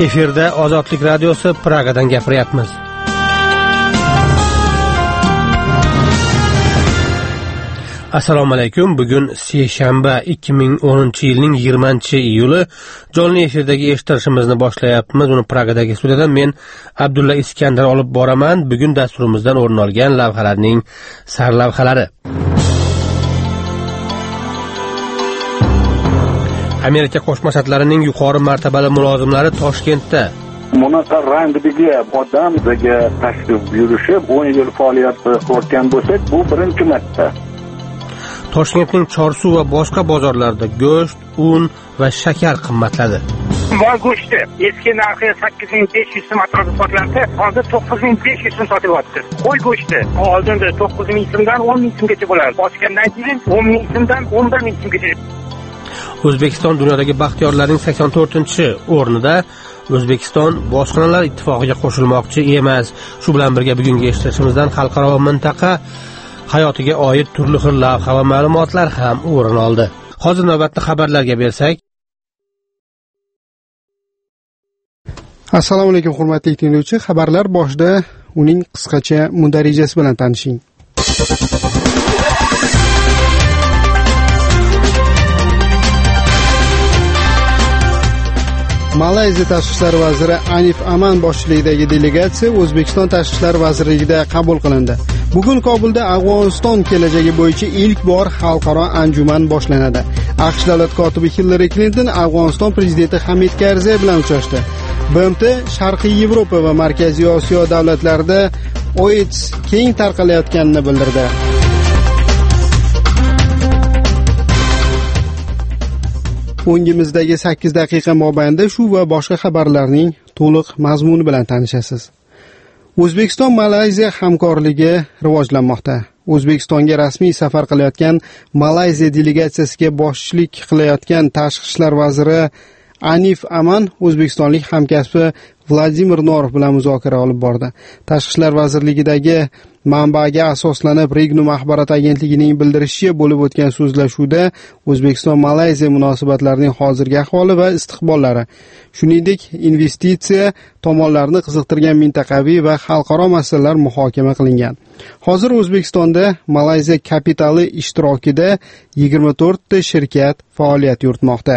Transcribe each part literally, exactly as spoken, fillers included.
Efirda Ozodlik radiosi Pragadan gapiryapmiz. Assalomu alaykum. Bugun seshanba ikki ming o'ninchi yilning yigirmanchi iyuli. Jonli efirdagi eshittirishimizni boshlayapmiz. Uni Pragadagi studiyadan men Abdulla Iskandar olib boraman. Bugun dasturimizdan o'rin olgan lavhalarning sarlavhalari. Amerika Qo'shma Shtatlarining yuqori martabali mulozimlari Toshkentda. Bunaqa rangdagi odamga tashrif buyurishi o'n yil faoliyat ko'rgan bo'lsak, bu birinchi marta. Toshkentning Chorsu va boshqa bozorlarda go'sht, un va shakar qimmatladi. Mol go'shti eski narxi sakkiz ming besh yuz so'm atrofida sotilardi, hozir to'qqiz ming besh yuz so'm sotilyapti. Qo'y go'shti oldinda to'qqiz ming so'mdan o'n ming so'mgacha bo'lardi. Ochgandan keyin o'n ming so'mdan o'n bir ming so'mgacha. O'zbekiston dunyodagi baxtiyorlarning sakson to'rtinchi o'rnida. O'zbekiston bojxonalar ittifoqiga qo'shilmoqchi emas. Shu bilan birga bugungi eshittirishimizdan xalqaro va mintaqa hayotiga oid turli xil lavha va ma'lumotlar ham o'rin oldi. Hozir navbatda xabarlarga bersak. Assalomu alaykum hurmatli tinglovchi. Xabarlar boshida uning qisqacha mundarijasi bilan tanishing. Malayziya Tashqi ishlar vaziri Anif Aman boshchiligidagi delegatsiya O'zbekiston Tashqi ishlar vazirligida qabul qilindi. Bugun Kobulda Afg'oniston kelajagi bo'yicha ilk bor xalqaro anjuman boshlanadi. AQSh davlat kotibi Hillary Clinton Afg'oniston prezidenti Hamid Karzay bilan uchrashdi. B M T Sharqiy Yevropa va Markaziy Osiyo davlatlarida AIDS keng tarqalayotganini bildirdi. O'ngimizdagi sakkiz daqiqa mobaynida shu va boshqa xabarlarning to'liq mazmuni bilan tanishasiz. O'zbekiston Malayziya hamkorligi rivojlanmoqda. O'zbekistonga rasmiy safar qilayotgan Malayziya delegatsiyasiga boshchilik qilayotgan Tashqi ishlar vaziri Anif Aman o'zbekistonlik hamkasbi Vladimir Norov bilan muzokara olib bordi. Tashqi ishlar vazirligidagi manbaga asoslanib Regnum axborot agentligining bildirishicha bo'lib o'tgan so'zlashuvda O'zbekiston-Malayziya munosabatlarining hozirgi ahvoli va istiqbollari, shuningdek investitsiya tomonlarni qiziqtirgan mintaqaviy va xalqaro masalalar muhokama qilingan. Hozir O'zbekistonda Malayziya kapitali ishtirokida yigirma to'rtta shirkat faoliyat yuritmoqda.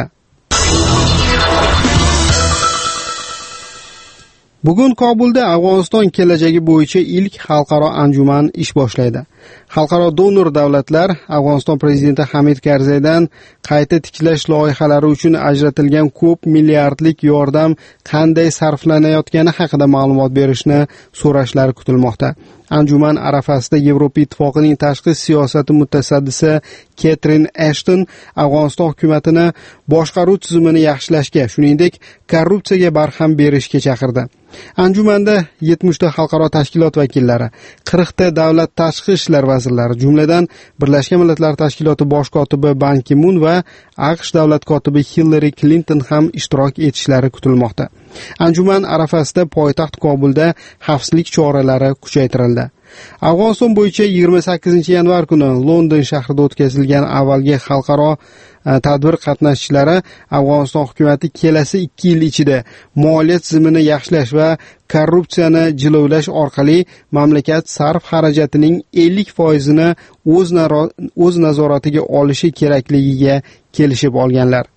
Bugun Kobulda Afg'oniston kelajagi bo'yicha ilk xalqaro anjuman ish boshlaydi. Xalqaro donor davlatlar Afg'oniston prezidenti Hamid Karzaydan qayta tiklash loyihalari uchun ajratilgan ko'p milliardlik yordam qanday sarflanayotgani haqida ma'lumot berishni so'rashlari kutilmoqda. Anjuman arafasida Yevropa Ittifoqining tashqi siyosati mutasaddisi Ketrin Ashton Afg'oniston hukumatini boshqaruv tizimini yaxshilashga, shuningdek, korrupsiyaga barham berishga chaqirdi. Anjumanda yetmishta xalqaro tashkilot vakillari, qirqta davlat tashqi ishlar vazirlari, jumladan Birlashgan Millatlar Tashkiloti bosh kotibi Ban Ki-mun va AQSh davlat kotibi Hillary Clinton ham ishtirok etishlari kutilmoqda. Anjuman arafasida poytaxt Kobulda xavfsizlik choralari kuchaytirildi. Afg'oniston bo'yicha yigirma sakkizinchi yanvar kuni London shahrida o'tkazilgan avvalgi xalqaro tadbir qatnashchilari Afg'oniston hukumatı kelasi ikki yil ichida moliya tizimini yaxshilash va korrupsiyani jilovlash orqali mamlakat sarf xarajatining ellik foizini o'z o'z nazoratiga olishi kerakligiga kelishib olganlar.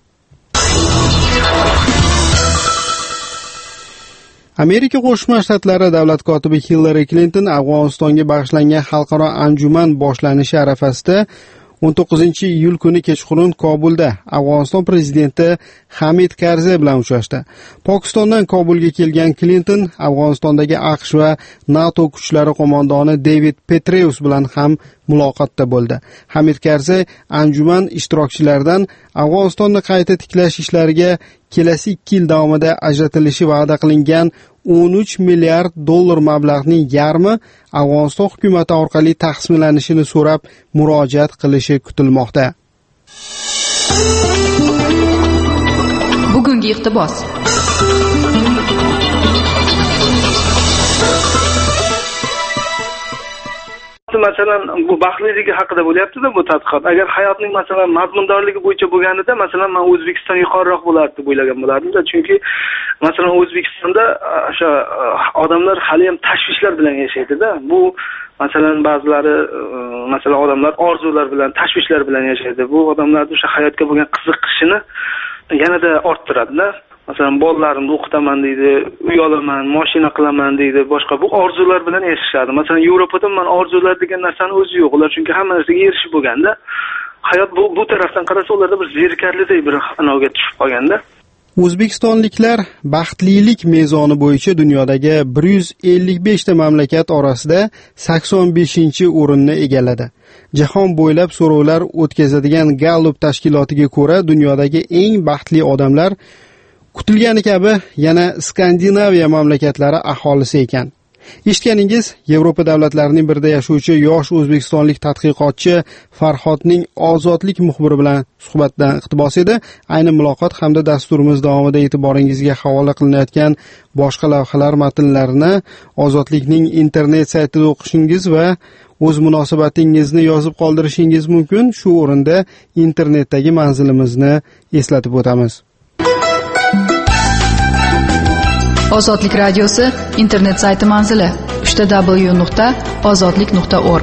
Amerika Qo'shma Shtatlari davlat kotibi Hillary Clinton Afg'onistonga bag'ishlangan xalqaro anjuman boshlanishi arafasida o'n to'qqizinchi iyul kuni kechqurun Kobulda Afg'oniston prezidenti Hamid Karzay bilan uchrashdi. Pokistondan Kobulga kelgan Clinton Afg'onistondagi AQSh va NATO kuchlari qo'mondoni David Petraeus bilan ham muloqotda bo'ldi. Hamid Karzay anjuman ishtirokchilaridan Afg'onistonni qayta tiklash ishlariga kelasi ikki yil davomida ajratilishi va'da qilingan o'n uch milliard dollar mablag'ning yarmi Afg'oniston hukumati orqali taqsimlanishini so'rab murojaat qilishi kutilmoqda. Bugungi iqtibos. masalan bu baxtliligi haqida bo'lyapti-da bu tadqiqot. Agar hayotning masalan mazmundorligi bo'yicha bo'lganida, masalan men O'zbekiston yuqoriroq bo'lardi deb o'ylagan bo'lardim-da, chunki masalan O'zbekistonda o'sha odamlar hali ham tashvishlar bilan yashaydi-da. Bu masalan ba'zilari masalan odamlar orzular bilan, tashvishlar bilan yashaydi. Bu odamlarning o'sha hayotga bo'lgan qiziqishini yanada orttiradi-da. Masalan, bolalarimni o'qitaman deydi, uy olaman, mashina qilaman deydi, boshqa bu orzular bilan yashashadi. Masalan, Yevropada men orzular degan narsani o'zi yo'q. Ular chunki hamma narsaga erishib bo'lganda, hayot bu bu tarafdan qarasa ularda bir zerikarliday bir anovga tushib qolganda. O'zbekistonliklar baxtlilik mezoni bo'yicha dunyodagi bir yuz ellik besh ta mamlakat orasida sakson beshinchi o'rinni egalladi. Jahon bo'ylab so'rovlar o'tkazadigan Gallup tashkilotiga ko'ra, dunyodagi eng baxtli odamlar kutilgani kabi yana Skandinaviya mamlakatlari aholisi ekan. Eshitganingiz, Yevropa davlatlarining birida yashovchi yosh o'zbekistonlik tadqiqotchi Farhodning Ozodlik muxbiri bilan suhbatdan iqtibos edi. Ayni muloqot hamda dasturimiz davomida e'tiboringizga havola qilinayotgan boshqa lavhalar matnlarini Ozodlikning internet saytida o'qishingiz va o'z munosabatingizni yozib qoldirishingiz mumkin. Shu o'rinda internetdagi manzilimizni eslatib o'tamiz. Ozodlik radiosi internet sayti manzili w w w nuqta ozodlik nuqta org.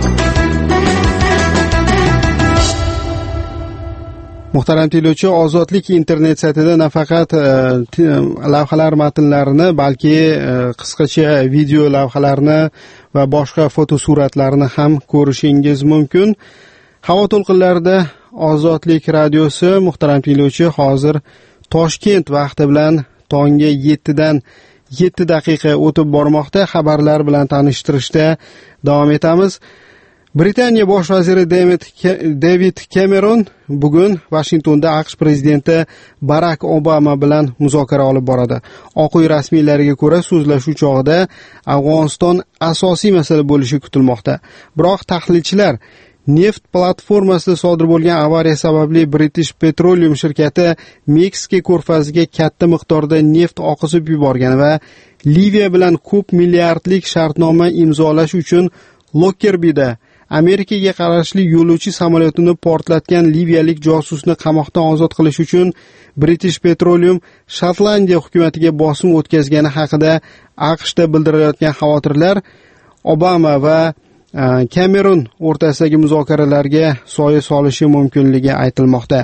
Muhtaram tinglovchi, Ozodlik internet saytida nafaqat lavhalar matnlarini, balki qisqacha video lavhalarni va boshqa fotosuratlarni ham ko'rishingiz mumkin. Havo to'lqinlarida Ozodlik radiosi, muhtaram tinglovchi, hozir Toshkent vaqti bilan tongi yettidan yetti daqiqa o'tib bormoqda. Xabarlar bilan tanishtirishda davom etamiz. Britaniya bosh vaziri David Cameron bugun Washingtonda AQSh prezidenti Barack Obama bilan muzokara olib boradi. Oq uy rasmiylariga ko'ra, so'zlashuv chog'ida Afg'oniston asosiy masala bo'lishi kutilmoqda. Biroq tahlilchilar neft platformasida sodir bo'lgan avariya sababli British Petroleum shirkati Meksika ko'rfaziga katta miqdorda neft oqizib yuborgan va Liviya bilan ko'p milliardlik shartnoma imzolash uchun Lockerbida Amerikaga qarashli yo'lovchi samolyotini portlatgan liviyalik josusni qamoqdan ozod qilish uchun British Petroleum Shotlandiya hukumatiga bosim o'tkazgani haqida AQShda bildirilayotgan xavotirlar Obama va Cameron o'rtasidagi muzokaralarga soya solishi mumkinligi aytilmoqda.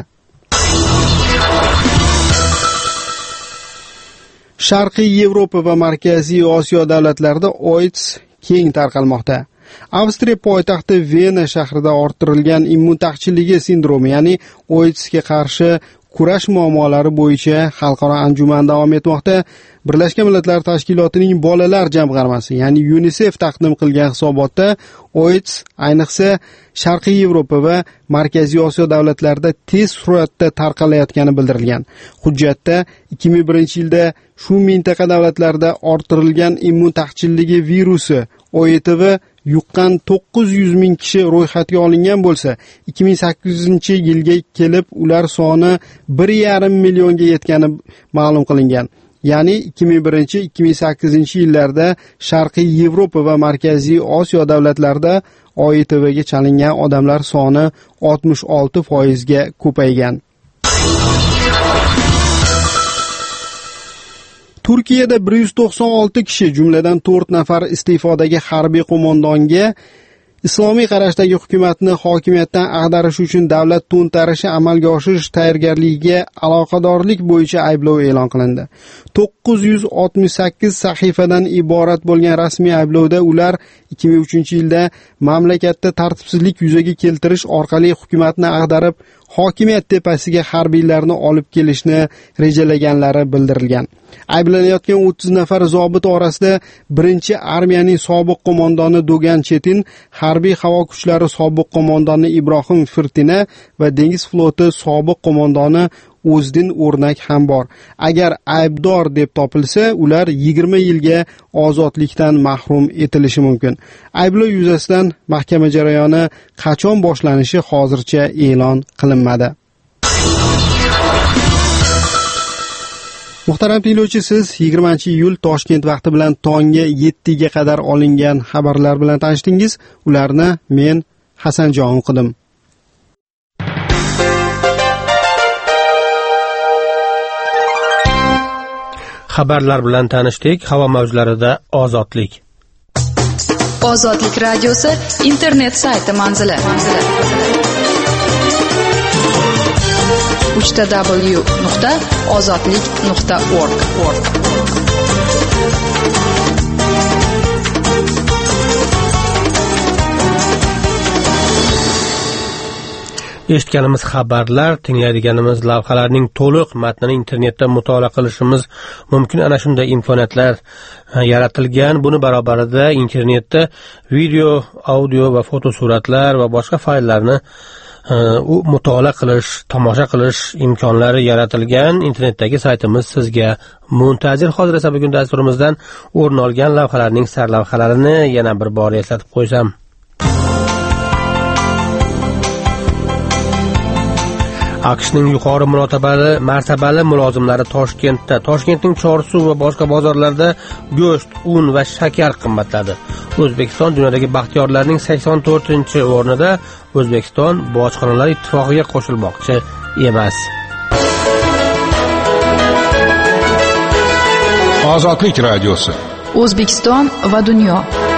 Sharqiy Yevropa va Markaziy Osiyo davlatlarida AIDS keng tarqalmoqda. Avstriya poytaxti Vena shahrida orttirilgan immun taqchilligi sindromi, ya'ni AIDSga qarshi kurash muammolari bo'yicha xalqaro anjuman davom etmoqda. Birlashgan Millatlar Tashkilotining bolalar jamg'armasi, ya'ni UNICEF taqdim qilgan hisobotda AIDS ayniqsa Sharqiy Yevropa va Markaziy Osiyo davlatlarida tez suratda tarqalayotgani bildirilgan. Hujjatda ikki ming birinchi yilda shu mintaqa davlatlarida orttirilgan immun taqchilligi virusi O E T V yuqqan to'qqiz yuz ming kishi ro'yxatga olingan bo'lsa, ikki ming sakkizinchi yilga kelib ular soni bir yarim millionga yetgani ma'lum qilingan. Ya'ni ikki ming birinchi ikki ming sakkizinchi yillarda Sharqiy Yevropa va Markaziy Osiyo davlatlarida O E T Vga chalingan odamlar soni oltmish olti foiz ga ko'paygan. Turkiyada bir yuz to'qson olti kishi, jumladan to'rt nafar iste'fodagi harbiy qo'mondonga islomiy qarashdagi hukumatni hokimiyatdan ag'darish uchun davlat to'ntarishi amalga oshirish tayyorgarligiga aloqadorlik bo'yicha ayblov e'lon qilindi. to'qqiz yuz oltmish sakkiz sahifadan iborat bo'lgan rasmiy ayblovda ular ikki ming uchinchi yilda mamlakatda tartibsizlik yuzaga keltirish orqali hukumatni ag'darib, hokimiyat tepasiga harbiylarni olib kelishni rejalaganlari bildirilgan. Ayblanayotgan o'ttiz nafar zobit orasida birinchi armiyaning sobiq qo'mondoni Dogan Chetin, harbiy havo kuchlari sobiq qo'mondoni Ibrohim Firtina va dengiz floti sobiq qo'mondoni O'zdin O'rnak ham bor. Agar aybdor deb topilsa, ular yigirma yilga ozodlikdan mahrum etilishi mumkin. Ayblov yuzasidan mahkama jarayoni qachon boshlanishi hozircha e'lon qilinmadi. Muhtaram tinglovchi, siz yigirmanchi iyul Toshkent vaqti bilan tongi yettiga qadar olingan xabarlar bilan tanishdingiz. Ularni men Hasanjon o'qidim. Xabarlar bilan tanishdik. Havo mavjlarida ozodlik. Ozodlik radiosi internet sayti manzili. uch w nuqta ozodlik nuqta org. Eshitganimiz xabarlar, tinglaydiganimiz lavhalarning to'liq matnini internetda mutolaa qilishimiz mumkin. Ana shunday imkoniyatlar yaratilgan. Buni barobarida internetda video, audio va fotosuratlar va boshqa fayllarni u mutolaa qilish, tomosha qilish imkonlari yaratilgan. Internetdagi saytimiz sizga muntazir. Hozir esa bugun dasturimizdan o'rin olgan lavhalarning sarlavhalarini yana bir bor eslatib qo'ysam. AQShning yuqori martabali martabali mulozimlari Toshkentda. Toshkentning Chorsuv va boshqa bozorlarda go'sht, un va shakar qimmatladi. O'zbekiston dunyodagi baxtiyorlarning sakson to'rtinchi o'rnida. O'zbekiston bojxonalar ittifoqiga qo'shilmoqchi emas. Ozodlik radiosi. O'zbekiston va dunyo.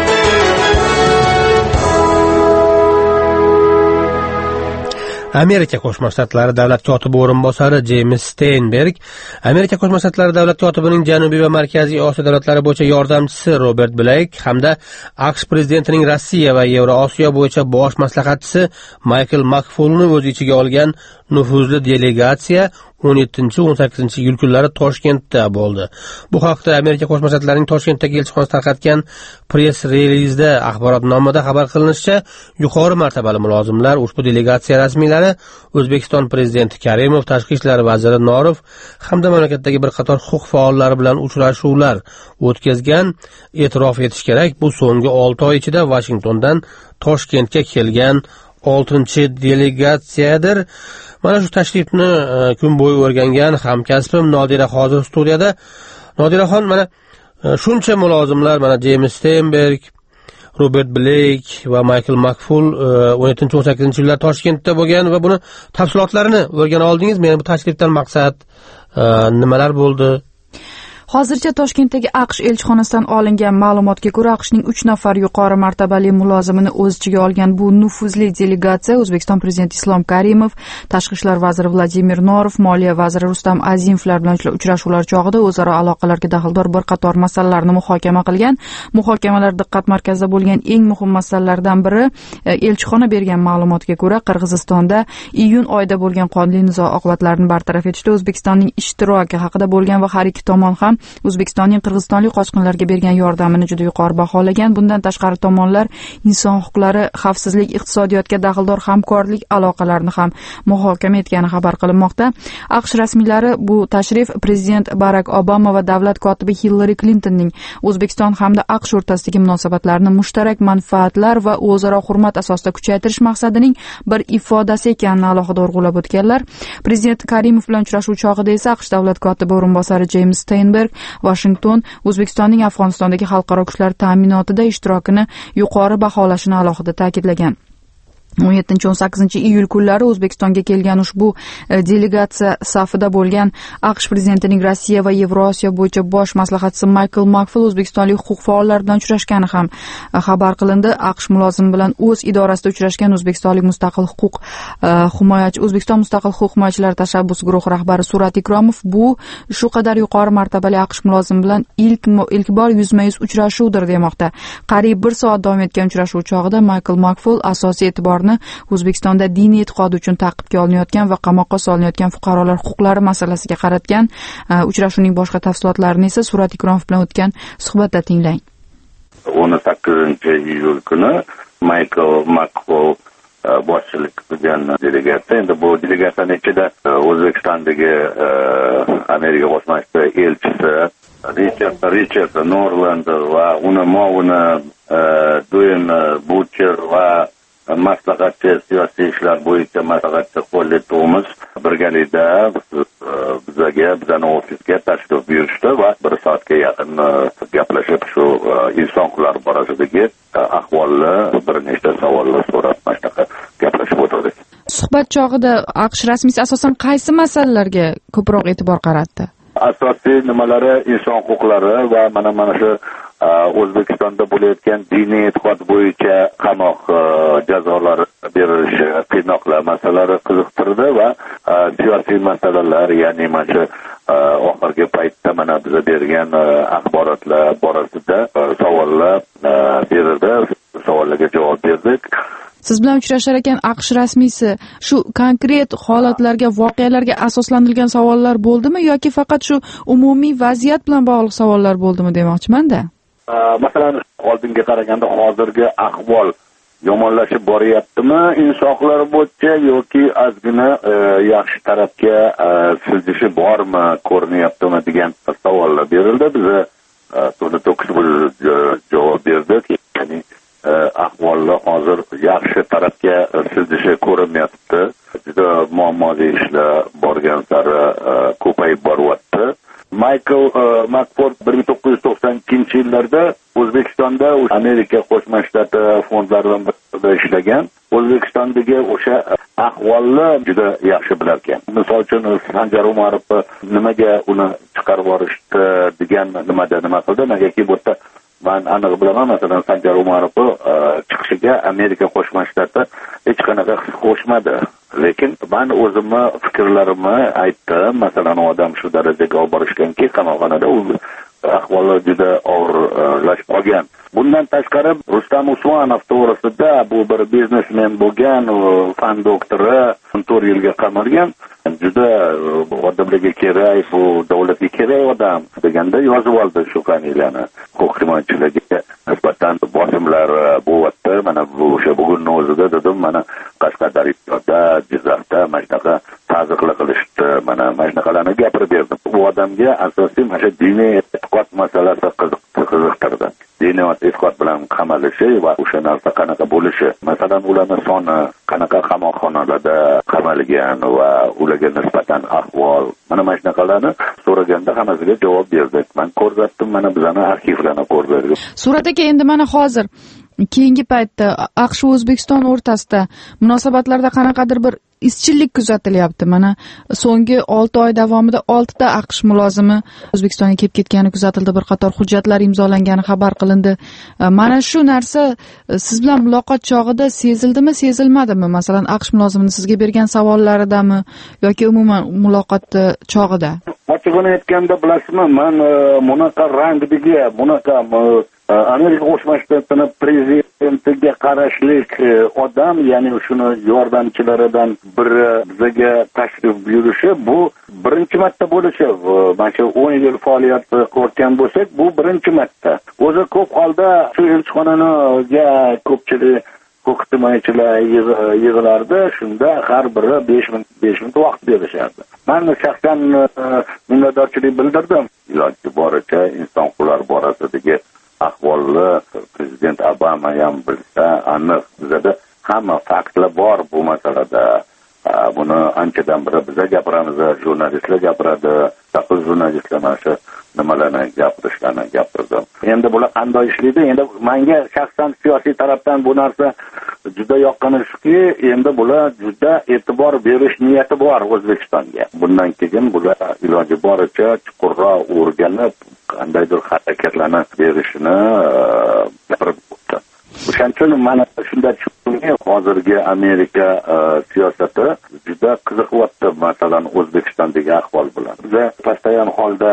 Amerika Qo'shma Shtatlari davlat kotibi o'rinbosari James Steinberg, Amerika Qo'shma Shtatlari davlat kotibining Janubiy va Markaziy Osiyo davlatlari bo'yicha yordamchisi Robert Blake hamda AQSh prezidentining Rossiya va Yevrosiyo bo'yicha bosh maslahatchisi Michael McFaulni o'z ichiga olgan nufuzli delegatsiya o'n yettinchi o'n sakkizinchi iyul kunlari Toshkentda bo'ldi. Bu haqda Amerika Qo'shma Shtatlarining Toshkentdagi elchixonasi tarqatgan press relizda axborotnomada xabar qilinishicha, yuqori martabali mulozimlar ushbu delegatsiya rasmiylari O'zbekiston prezidenti Karimov, tashqi ishlar vaziri Norov hamda mamlakatdagi bir qator huquq faollari bilan uchrashuvlar o'tkazgan. E'tirof etish kerak, bu so'nggi olti oy ichida Washingtondan Toshkentga kelgan oltinchi delegatsiyadir. Mana shu tashrifni kun bo'yi o'rgangan hamkasbim Nodira hozir studiyada. Nodiraxon, mana shuncha mulozimlar, mana James Steinberg, Robert Blake va Michael McFaul o'n yettinchi o'n sakkizinchi yillar Toshkentda bo'lgan va buni tafsilotlarini o'rgana oldingiz. Meni bu tashrifdan maqsad nimalar bo'ldi? Hozircha Toshkentdagi AQSh elchixonasidan olingan ma'lumotga ko'ra, AQShning uch nafar yuqori martabali mulozimini o'z ichiga olgan bu nufuzli delegatsiya O'zbekiston prezidenti Islom Karimov, tashqi ishlar vaziri Vladimir Norov, moliya vaziri Rustam Azimovlar bilan uchrashuvlar chog'ida o'zaro aloqalarga daxldor bir qator masalalarni muhokama qilgan. Muhokamalar diqqat markazida bo'lgan eng muhim masalalardan biri, elchixona bergan ma'lumotga ko'ra, Qirg'izistonda iyun oyida bo'lgan qonli nizo oqibatlarini bartaraf etishda O'zbekistonning ishtiroki haqida bo'lgan va har ikki tomon ham O'zbekistonning qirg'izistonlik qochqinlarga bergan yordamini juda yuqori baholagan. Bundan tashqari tomonlar inson huquqlari, xavfsizlik, iqtisodiyotga daxldor hamkorlik aloqalarini ham muhokama etgani xabar qilinmoqda. AQSh rasmiylari bu tashrif prezident Barak Obama va davlat kotibi Hillary Clintonning O'zbekiston hamda AQSh o'rtasidagi munosabatlarni mushtarak manfaatlar va o'zaro hurmat asosida kuchaytirish maqsadining bir ifodasi ekanini alohida urg'ulab o'tganlar. Prezident Karimov bilan uchrashuv chog'ida esa AQSh davlat kotibi o'rinbosari James Steinberg Washington O'zbekistonning Afg'onistondagi xalqaro kuchlar ta'minotida ishtirokini yuqori baholashini alohida ta'kidlagan. o'n yettinchi o'n sakkizinchi iyul kunlari O'zbekistonga kelgan ushbu delegatsiya safida bo'lgan AQSh prezidentining Rossiya va Yevrosiyo bo'yicha bosh maslahatchisi Michael McFaul o'zbekistonlik huquq faollari bilan uchrashgani ham xabar qilindi. AQSh mulozimi bilan o'z idorasida uchrashgan o'zbekistonlik mustaqil huquq himoyachi O'zbekiston mustaqil huquq himoyachilari tashabbus guruhi rahbari Surat Ikromov bu shu qadar yuqori martabali AQSh mulozimi bilan ilk ilk bor yuzma-yuz uchrashuvdir demoqda. Qariyb bir soat davom etgan uchrashuv chog'ida Michael McFaul asosiy e'tibor O'zbekistonda diniy e'tiqodi uchun ta'qibga olinayotgan va qamoqqa solinayotgan fuqarolar huquqlari masalasiga qaratgan. Uchrashuvning boshqa tafsilotlarini esa Surat Ikromov bilan o'tgan suhbatda tinglang. o'n sakkizinchi iyul kuni Michael McFaul boshchilik qilgan delegatsiya. Endi bu delegatsiyaning ichida O'zbekistondagi Amerika Qo'shma Shtatlari elchisi Richard Richard Norland va uni muavini Duane Butcher va maslahatchi siyosiy ishlar bo'yicha maslahatchi Holly Thomas birgalikda bizga nimaga bizani ofisga tashrif buyurishdi va bir soatga yaqin gaplashib shu inson huquqlari borasidagi ahvolni bir nechta savollar so'rab mana shunaqa gaplashib o'tirdik. Suhbat chog'ida AQSh rasmiysi asosan qaysi masalalarga ko'proq e'tibor qaratdi? Asosiy nimalari inson huquqlari va mana mana shu O'zbekistonda bo'layotgan diniy e'tiqod bo'yicha qamoq jazolari berilishi, qiynoqlar masalalari qiziqtirdi va siyosiy masalalar, ya'ni mana shu oxirgi paytda mana biza bergan axborotlar borasida savollar berildi, savollarga javob berdik. Siz bilan uchrashar ekan AQSh rasmiysi shu konkret holatlarga, voqealarga asoslantirilgan savollar bo'ldimi yoki faqat shu umumiy vaziyat bilan bog'liq savollar bo'ldimi demoqchiman-da. Masalan, oldinga qaraganda hozirgi ahvol yomonlashib boryaptimi inson huquqlari bo'yicha yoki ozgina yaxshi tarafga siljishi bormi, ko'rinyaptimi degan savollar berildi. Biz to'la to'kis javob berdik. Ya'ni ahvollar hozir yaxshi tarafga siljishi ko'rinmayapti. Juda muammoli ishlar borgan sari ko'payib boryapti. Michael Makford bir ming to'qqiz yuz to'qson ikkinchi yillarda O'zbekistonda Amerika Qo'shma Shtati fondlaridan birida ishlagan. O'zbekistondagi o'sha ahvolni juda yaxshi bilar ekan. Misol uchun Sanjar Umarov nimaga uni chiqarib yuborishdi degan nimada nima qildi? Negaki bu yerda men aniq bilaman, masalan Sanjar Umarov chiqishiga Amerika Qo'shma Shtati hech qanaqa his qo'shmadi. Lekin men o'zimni fikrlarimni aytdim. Masalan, odam shu darajaga olib borishganki, qamoqxonada u ahvoli juda og'irlashib qolgan. Bundan tashqari Rustam Usmonov to'g'risida bu bir biznesmen bo'lgan, fan doktori, to'rt yilga qamalgan. Juda odamlarga kerak, bu davlatga kerak odam deganda yozib oldi shu familiyani. Huquq himoyachilarga nisbatan bosimlar bo'lyapti. Mana bu o'sha bugunning o'zida dedim, mana Qashqadaryoda, Jizzaxda mana shunaqa ta'ziqlar qilishdi. Mana mana shunaqalarni gapirib berdim. Bu odamga asosiy mana shu diniy e'tiqod masalasi qiziqtirdi. Diniy e'tiqod bilan qamalishi va o'sha narsa qanaqa bo'lishi, masalan ularning soni, qanaqa qamoqxonalarda qamalgan va ularga nisbatan ahvol, mana mana shunaqalarni so'raganda hammasiga javob berdik. Men ko'rsatdim, mana bizning arxivlarni ko'rdik. Surat aka, endi mana hozir keyingi paytda AQSh va O'zbekiston o'rtasida munosabatlarda qanaqadir bir izchillik kuzatilyapti. Mana so'nggi olti oy davomida olti ta AQSh mulozimi O'zbekistonga kelib ketgani kuzatildi, bir qator hujjatlar imzolangani xabar qilindi. Mana shu narsa siz bilan muloqot chog'ida sezildimi, sezilmadimi? Masalan, AQSh mulozimining sizga bergan savollaridami yoki umuman muloqot chog'ida? Ochig'ini aytganda, bilasizmi, men bunaqa rangdagi, bunaqa Amerika Qo'shma Shtatlari prezidentiga qarashlik odam, ya'ni shuni yordamchilaridan biri bizga tashrif buyurishi, bu birinchi marta bo'lishi. Mana shu o'n yil faoliyat ko'rgan bo'lsak, bu birinchi marta. O'zi ko'p holda shu elchixonaga ko'pchilik huquq himoyachilar yig'ilardi, shunda har biri besh minut vaqt berishardi. Men shaxsan minnatdorchilik bildirdim. Iloji boricha inson huquqlari borasidagi ahvolni prezident Obama ham bilsa, aniq bizada hamma faktlar bor bu masalada. Buni anchadan beri biza gapiramiz, jurnalistlar gapiradi, taqil jurnalistlar mana shu nimalarni gapirishlarni gapirdi. Endi bular qanday ishlaydi? Endi menga shaxsan siyosiy tarafdan bu narsa juda yoqqani shuki, endi bular juda e'tibor berish niyati bor O'zbekistonga. Bundan keyin bular iloji boricha chuqurroq o'rganib, qandaydir harakatlarni berishini gapirib o'tdi. O'shaning uchun mana shunda tushunki, hozirgi Amerika siyosati juda qiziqyapti, masalan O'zbekistondagi ahvol bilan. Biz postoyan holda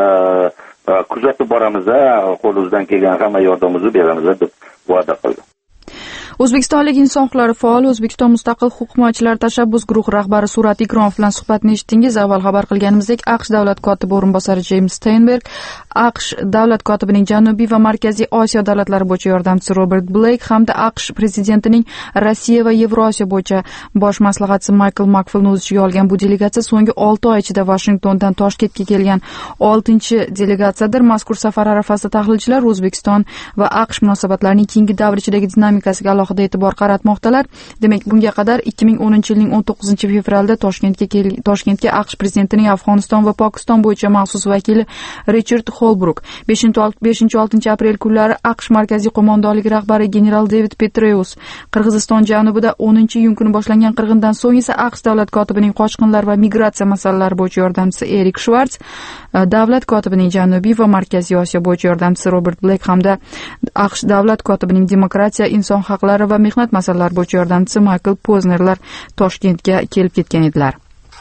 kuzatib boramiz, qo'limizdan kelgan hamma yordamimizni beramiz deb va'da qildi. O'zbekistonlik inson huquqlari faoli, O'zbekiston mustaqil huquq himoyachilari tashabbus guruhi rahbari Surat Ikromov bilan suhbatni eshitdingiz. Avval xabar qilganimizdek, AQSh davlat kotibi o'rinbosari James Steinberg, AQSh davlat kotibining Janubiy va Markaziy Osiyo davlatlari bo'yicha yordamchisi Robert Blake hamda AQSh prezidentining Rossiya va Yevrosiyo bo'yicha bosh maslahatchisi Michael Makfilni o'z ichiga olgan bu delegatsiya so'nggi olti oy ichida Washingtondan Toshkentga kelgan oltinchi delegatsiyadir. Mazkur safar arafasida tahlilchilar O'zbekiston va AQSh munosabatlarining keyingi davr ichidagi dinamikasiga alohida alohida e'tibor qaratmoqdalar. Demak, bunga qadar ikki ming o'ninchi yilning o'n to'qqizinchi fevralda Toshkentga Toshkentga AQSh prezidentining Afg'oniston va Pokiston bo'yicha maxsus vakili Richard Holbruk, beshinchi oltinchi aprel kunlari AQSh markaziy qo'mondonligi rahbari general David Petraeus, Qirg'iziston janubida o'ninchi iyun kuni boshlangan qirg'indan so'ng esa AQSh davlat kotibining qochqinlar va migratsiya masalalari bo'yicha yordamchisi Erik Schwartz, davlat kotibining janubiy va markaziy Osiyo bo'yicha yordamchisi Robert Black hamda AQSh davlat kotibining demokratiya, inson haqlari va mehnat masalalari bo'yicha yordamchisi Michael Poznerlar Toshkentga kelib ketgan edilar.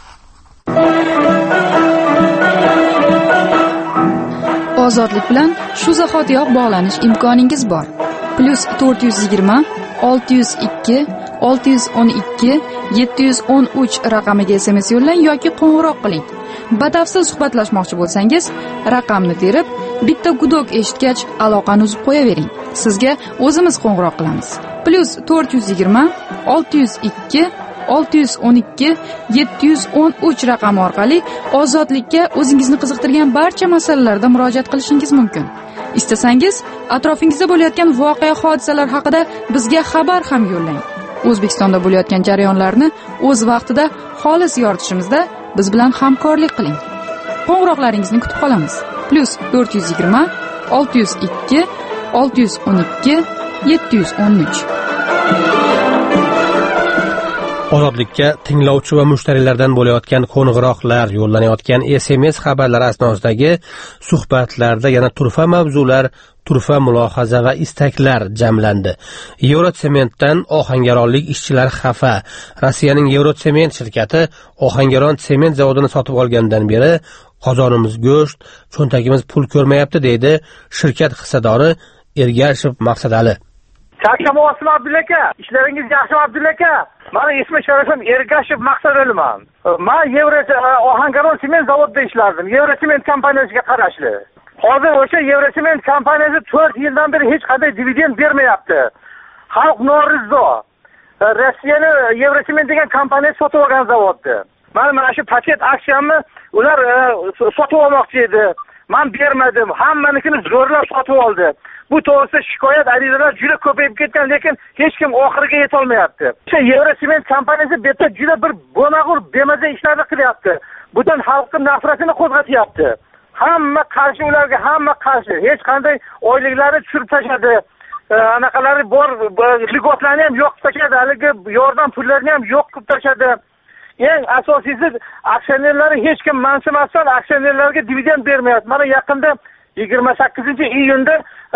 Ozodlik bilan shu zahotiyoq bog'lanish imkoningiz bor. Plus to'rt yuz yigirma olti yuz ikki olti yuz o'n ikki yetti yuz o'n uch raqamiga S M S yo'llang yoki qo'ng'iroq qiling. Batafsil suhbatlashmoqchi bo'lsangiz, raqamni terib, bitta gudok eshitgach aloqani uzib qo'yavering. Sizga o'zimiz qo'ng'iroq qilamiz. Plus to'rt yuz yigirma olti yuz ikki olti yuz o'n ikki yetti yuz o'n uch raqami orqali ozodlikka o'zingizni qiziqtirgan barcha masalalarda murojaat qilishingiz mumkin. Istasangiz, atrofingizda bo'layotgan voqea hodisalar haqida bizga xabar ham yo'llang. O'zbekistonda bo'layotgan jarayonlarni o'z vaqtida xolis yoritishimizda biz bilan hamkorlik qiling. Qo'ng'iroqlaringizni kutib qolamiz. Plus to'rt yuz yigirma olti yuz ikki olti yuz o'n ikki yetti yuz o'n uch. Ozodlikka tinglovchi va mushtarilardan bo'layotgan qo'ng'iroqlar, yo'llanayotgan S M S xabarlari asnosidagi suhbatlarda yana turfa mavzular, turfa mulohaza va istaklar jamlandi. Yevrosementdan ohangaronlik ishchilar xafa. Rossiyaning Yevrosement shirkati Ohangaron sement zavodini sotib olgandan beri qozonimiz go'sht, cho'ntagimiz pul ko'rmayapti, deydi shirkat hissadori Ergashev Maqsadali. Charchamoqsiz Abdulaka, ishlaringiz yaxshimi Abdulaka? Meni ismim Sharifim Ergashev Maqsadaliman. Men Yevro Ohangaron sement zavodida ishlardim. Yevrosement kompaniyasiga qarashli. Hozir o'sha Yevrosement kompaniyasi to'rt yildan beri hech qanday dividend bermayapti. Xalq norizo. Rossiyani Yevrosement degan kompaniya sotib olgan zavodni. Men mana shu paket aksiyamni ular sotib olmoqchi edi. Men bermadim. Hammanikini zo'rlab sotib oldi. Bu to'g'risida shikoyat arizalar juda ko'payib ketgan, lekin hech kim oxiriga yeta olmayapti. O'sha Yevrosement kompaniyasi bu yerda juda bir bo'nag'ur, bemaza ishlarni qilyapti. Bundan xalqning nafratini qo'zg'atyapti. Hamma qarshi ularga, hamma qarshi. Hech qanday oyliklarni tushirib tashladi. Anaqalari bor, ligotlarni ham yo'q qilib tashladi, haligi yordam pullarini ham yo'q qilib tashladi. Eng asosiysi, aksionerlar hech kim mansimasdan aksionerlarga dividend bermayapti. Mana yaqinda yigirma sakkizinchi iyunda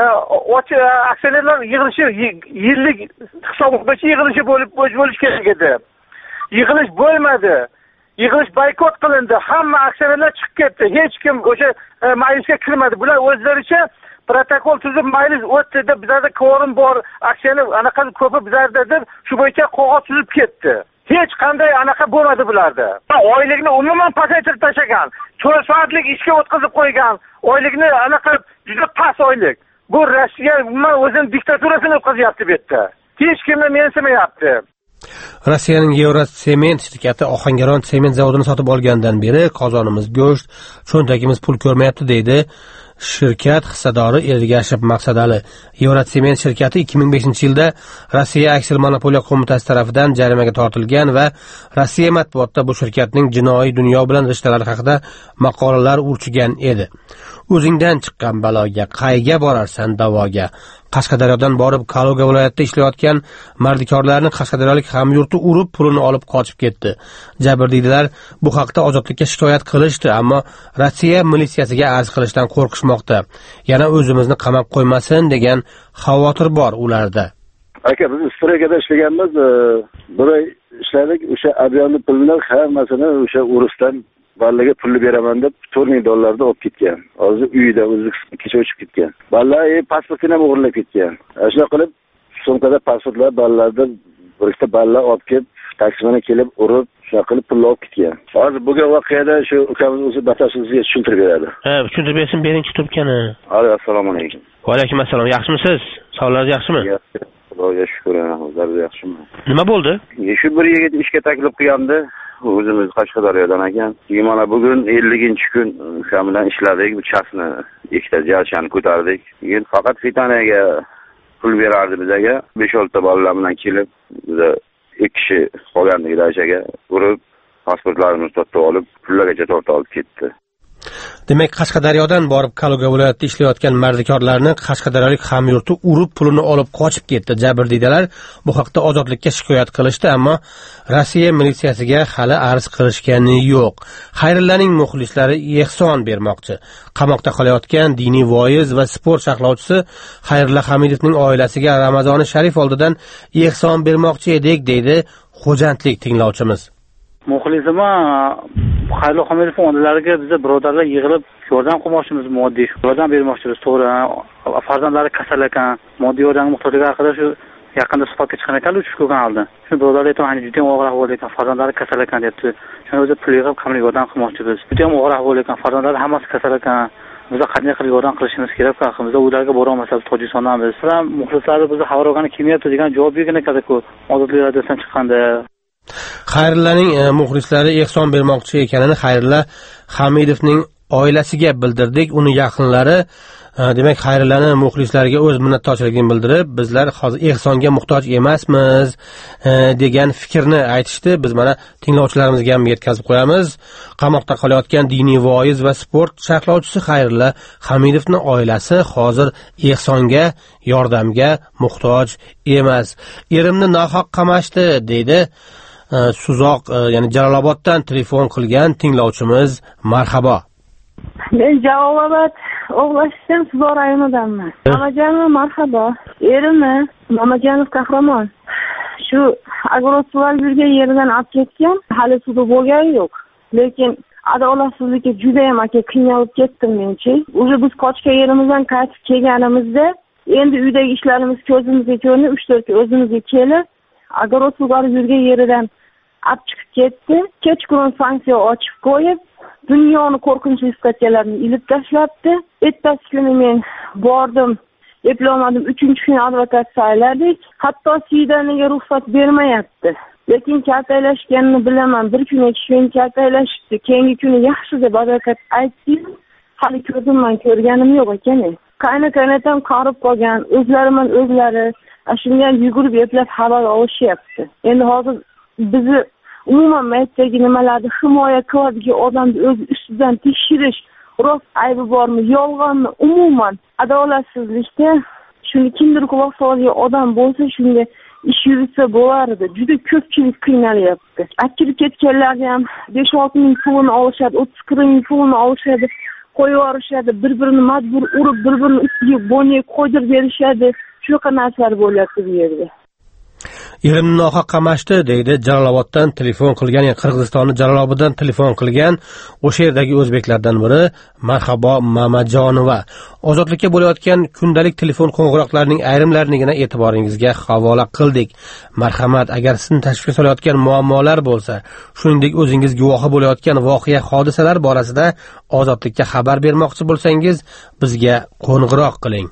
aksionerlar yig'ilishi, yillik hisobotchi yig'ilishi bo'lib bo'lish kerak edi. Yig'ilish bo'lmadi. Yig'ilish boykot qilindi. Hamma aksionerlar chiqib ketdi. Hech kim o'sha majlisga kirmadi. Bular o'zlaricha protokol tuzib majlis o'tdi deb bizlarda kvorum bor, aksioner anaqa ko'pi bizlarda deb shu bo'yicha qog'oz tuzib ketdi. Hech qanday anaqa bo'lmadi bularda. Oylikni umuman pasaytirib tashlagan. to'rt soatlik ishga o'tkazib qo'ygan. Oylikni anaqa juda past oylik. Bu Rossiya umuman o'zining diktaturasini o'tkazyapti bu yerda. Hech kimni mensimayapti. Rossiyaning Yevrosement shirkati Ohangaron sement zavodini sotib olgandan beri qozonimiz go'sht, cho'ntagimiz pul ko'rmayapti, deydi shirkat hissadori Ergashev Maqsadali. Yevrosement shirkati ikki ming beshinchi yilda Rossiya aksiya monopoliya qo'mitasi tomonidan jarimaga tortilgan va Rossiya matbuotida bu shirkatning jinoiy dunyo bilan rishtalari haqida maqolalar urchigan edi. O'zingdan chiqqan baloga qayga borarsan davoga. Qashqadaryodan borib Kaluga viloyatida ishlayotgan mardikorlarni qashqadaryolik hamyurti urib pulini olib qochib ketdi. Jabrdiydalar bu haqda ozodlikka shikoyat qilishdi, ammo Rossiya militsiyasiga arz qilishdan qo'rqishmoqda. Yana o'zimizni qamab qo'ymasin degan xavotir bor ularda. Aka, biz Strigada ishlaganmiz, bir oy ishladik. O'sha avionni pullar hammasini o'sha Urusdan ballaga pulni beraman deb to'rt ming dollarni olib ketgan. Hozir uyida O'zbekistonga kecha o'chib ketgan. Ballaga pasportini ham o'g'irlab ketgan. Shunday qilib, sumkada pasportlar ballardan bir ikkita balla olib kelib, taksiman kelib urib, shunday qilib pulni olib ketgan. Hozir bo'lgan voqeada shu ukamiz o'zi batafsil sizga tushuntirib beradi. Ha, tushuntirib bersin, bering tutibkani. Assalomu alaykum. Va alaykum assalom. Yaxshimisiz? Sog'lig'ingiz yaxshimi? Xudoga shukr, o'zlari yaxshimi? Nima bo'ldi? Shu bir yigit ishga taklif qilgandi. O'zimiz Qashqadaryodan ekan. Keyin mana bugun ellinchi kun o'sha bilan ishladik. Bu chasni ikkita jalchani ko'tardik. Keyin faqat Fitanaga pul berardi bizaga. besh olti bolalar bilan kelib, biza ikki kishi qolgandagi darajaga urib, pasportlarimizni tortib olib, pullargacha tortib olib ketdi. Demak, Qashqadaryodan borib Kaluga viloyatida ishlayotgan mardikorlarni qashqadaryolik hamyurti urib pulini olib qochib ketdi. Jabrdiydalar bu haqda Ozodlikka shikoyat qilishdi, ammo Rossiya militsiyasiga hali arz qilishgani yo'q. Xayrullaning muxlislari ehson bermoqchi. Qamoqda qolayotgan diniy voiz va sport sharhlovchisi Xayrulla Hamidovning oilasiga Ramazoni Sharif oldidan ehson bermoqchi edik, deydi xo'jandlik tinglovchimiz. Muxlisima Xayrulla Hamidov oldilariga biza birodarlar yig'ilib yordam qilmoqchimiz, moddiy yordam bermoqchimiz. To'g'ri, farzandlari kasal ekan, moddiy yordam muhtojligi haqida shu yaqinda suhbatga chiqqan ekan, uch kun oldin. Shu birodarlar aytgan, juda ham og'ir ahvolda ekan, farzandlari kasal ekan debdi. Shuni o'zi pul yig'ib qamli yordam qilmoqchimiz. Juda ham og'ir ahvolda ekan, farzandlari hammasi kasal ekan. Biza qanday qilib yordam qilishimiz kerak ekan. Biz ularga bora olmasak Tojikistondan biz. Sizlar muxlislarni bizni xabar olgani kelmayapti degan javob bergan ekan-ku. Ozodlik radiosidan chiqqanda. Xayrullaning e, muxlislari ehson bermoqchi ekanini Xayrulla Hamidovning oilasiga bildirdik. Uni yaqinlari e, demak Xayrullaning muxlislariga o'z minnatdorchiligini bildirib, bizlar hozir ehsonga muhtoj emasmiz e, degan fikrni aytishdi. Biz mana tinglovchilarimizga ham yetkazib qo'yamiz. Qamoqda qolayotgan diniy voiz va sport sharhlovchisi Xayrulla Hamidovning oilasi hozir ehsonga, yordamga muhtoj emas. Erimni nohaq qamashdi, deydi Suzoq, ya'ni Jaloloboddan telefon qilgan tinglovchimiz. Marhabo. Men Jalolobod O'g'lashdan Suzoq rayonidanman. Mamajonov marhabo. Erimni Mamajonov Qahramon shu agrotsuvar yurgan yeridan olib ketgan, hali sudi bo'lgani yo'q. Lekin adolatsizlikka juda ham aka qiynalib ketdim menchi. O'zi biz qochgan yerimizdan qaytib kelganimizda endi uydagi ishlarimiz ko'zimizga ko'rinib, uch to'rt o'zimizga kelib, agrotsuvar yurgan yeridan olib chiqib ketdi. Kechqurun sanksiya ochib qo'yib, dunyoni qo'rqinchli statyalarni ilib tashlabdi. Ertasi kuni men bordim, eplolmadim. uchinchi kuni advokat sayladik. Hatto siydaniga ruxsat bermayapti. Lekin kaltaklashganini bilaman. Bir kun ikki kun kaltaklashdi. Keyingi kuni yaxshi deb advokat aytdi. Hali ko'rdimman, ko'rganim yo'q ekan. Qayna-qaynatam qarib qolgan, o'zlariman o'zlari shunga yugurib eplab xabar olishyapti. Endi hozir bizni umuman maytdagi nimalarni himoya qiladigan odamni o'zi ustidan tekshirish, rost aybi bormi, yolg'onmi, umuman adolatsizlikda shuni kimdir quloq soladigan odam bo'lsa, shunga ish yuritsa bo'lardi. Juda ko'pchilik qiynalyapti. Akirib ketganlarni ham besh olti ming pulini olishadi, o'ttiz qirq ming pulini olishadi, qo'yib yuborishadi, bir-birini majbur urib, bir-birini ustiga bo'yniga qo'ydirib berishadi. Shunaqa narsalar bo'lyapti bu yerda. Erimni nohaq qamashdi, deydi Jaloloboddan telefon qilgan, ya'ni Qirg'izistonning Jaloloboddan telefon qilgan o'sha yerdagi o'zbeklardan biri Marhabo Mamajonova. Ozodlikka bo'layotgan kundalik telefon qo'ng'iroqlarining ayrimlarini e'tiboringizga havola qildik. Marhamat, agar sizni tashvishga solayotgan muammolar bo'lsa, shuningdek o'zingiz guvohi bo'layotgan voqea hodisalar borasida Ozodlikka xabar bermoqchi bo'lsangiz, bizga qo'ng'iroq qiling.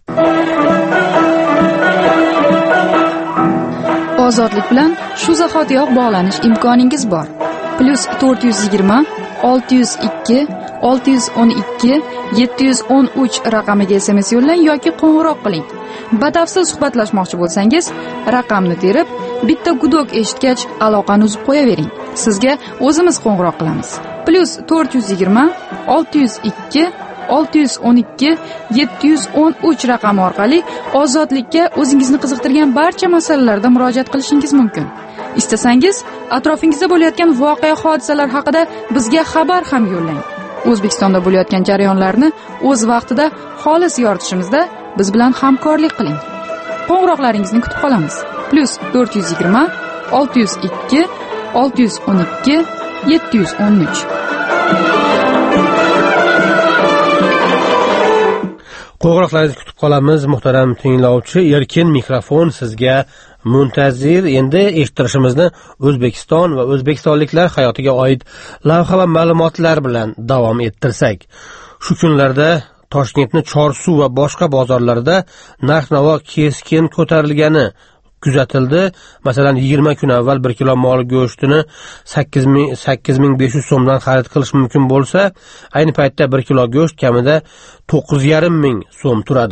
Ozodlik bilan shu zahotiyoq bog'lanish imkoningiz bor. Plus to'rt yuz yigirma olti yuz ikki olti yuz o'n ikki yetti yuz o'n uch raqamiga S M S yo'llang yoki qo'ng'iroq qiling. Batafsil suhbatlashmoqchi bo'lsangiz, raqamni terib, bitta gudok eshitgach aloqani uzib qo'yavering. Sizga o'zimiz qo'ng'iroq qilamiz. Plus to'rt yuz yigirma olti yuz ikki olti yuz o'n ikki yetti yuz o'n uch raqami orqali Ozodlikka o'zingizni qiziqtirgan barcha masalalarda murojaat qilishingiz mumkin. Istasangiz, atrofingizda bo'layotgan voqea hodisalar haqida bizga xabar ham yo'llang. O'zbekistonda bo'layotgan jarayonlarni o'z vaqtida xolis yoritishimizda biz bilan hamkorlik qiling. Qo'ng'iroqlaringizni kutib qolamiz. Plus to'rt yuz yigirma olti yuz ikki olti yuz o'n ikki yetti yuz o'n uch. Qo'ng'iroqlaringizni kutib qolamiz, muhtaram tinglovchi. Erkin mikrofon sizga muntazir. Endi eshittirishimizni O'zbekiston va o'zbekistonliklar hayotiga oid lavha va ma'lumotlar bilan davom ettirsak. Shu kunlarda Toshkentning Chorsu va boshqa bozorlarida narx-navo keskin ko'tarilgani kuzatildi. Masalan, yigirma kun avval bir kilo mol go'shtini sakkiz ming besh yuz so'mdan xarid qilish mumkin bo'lsa, ayni paytda bir kilo go'sht kamida to'qqiz yarim ming so'm turadi.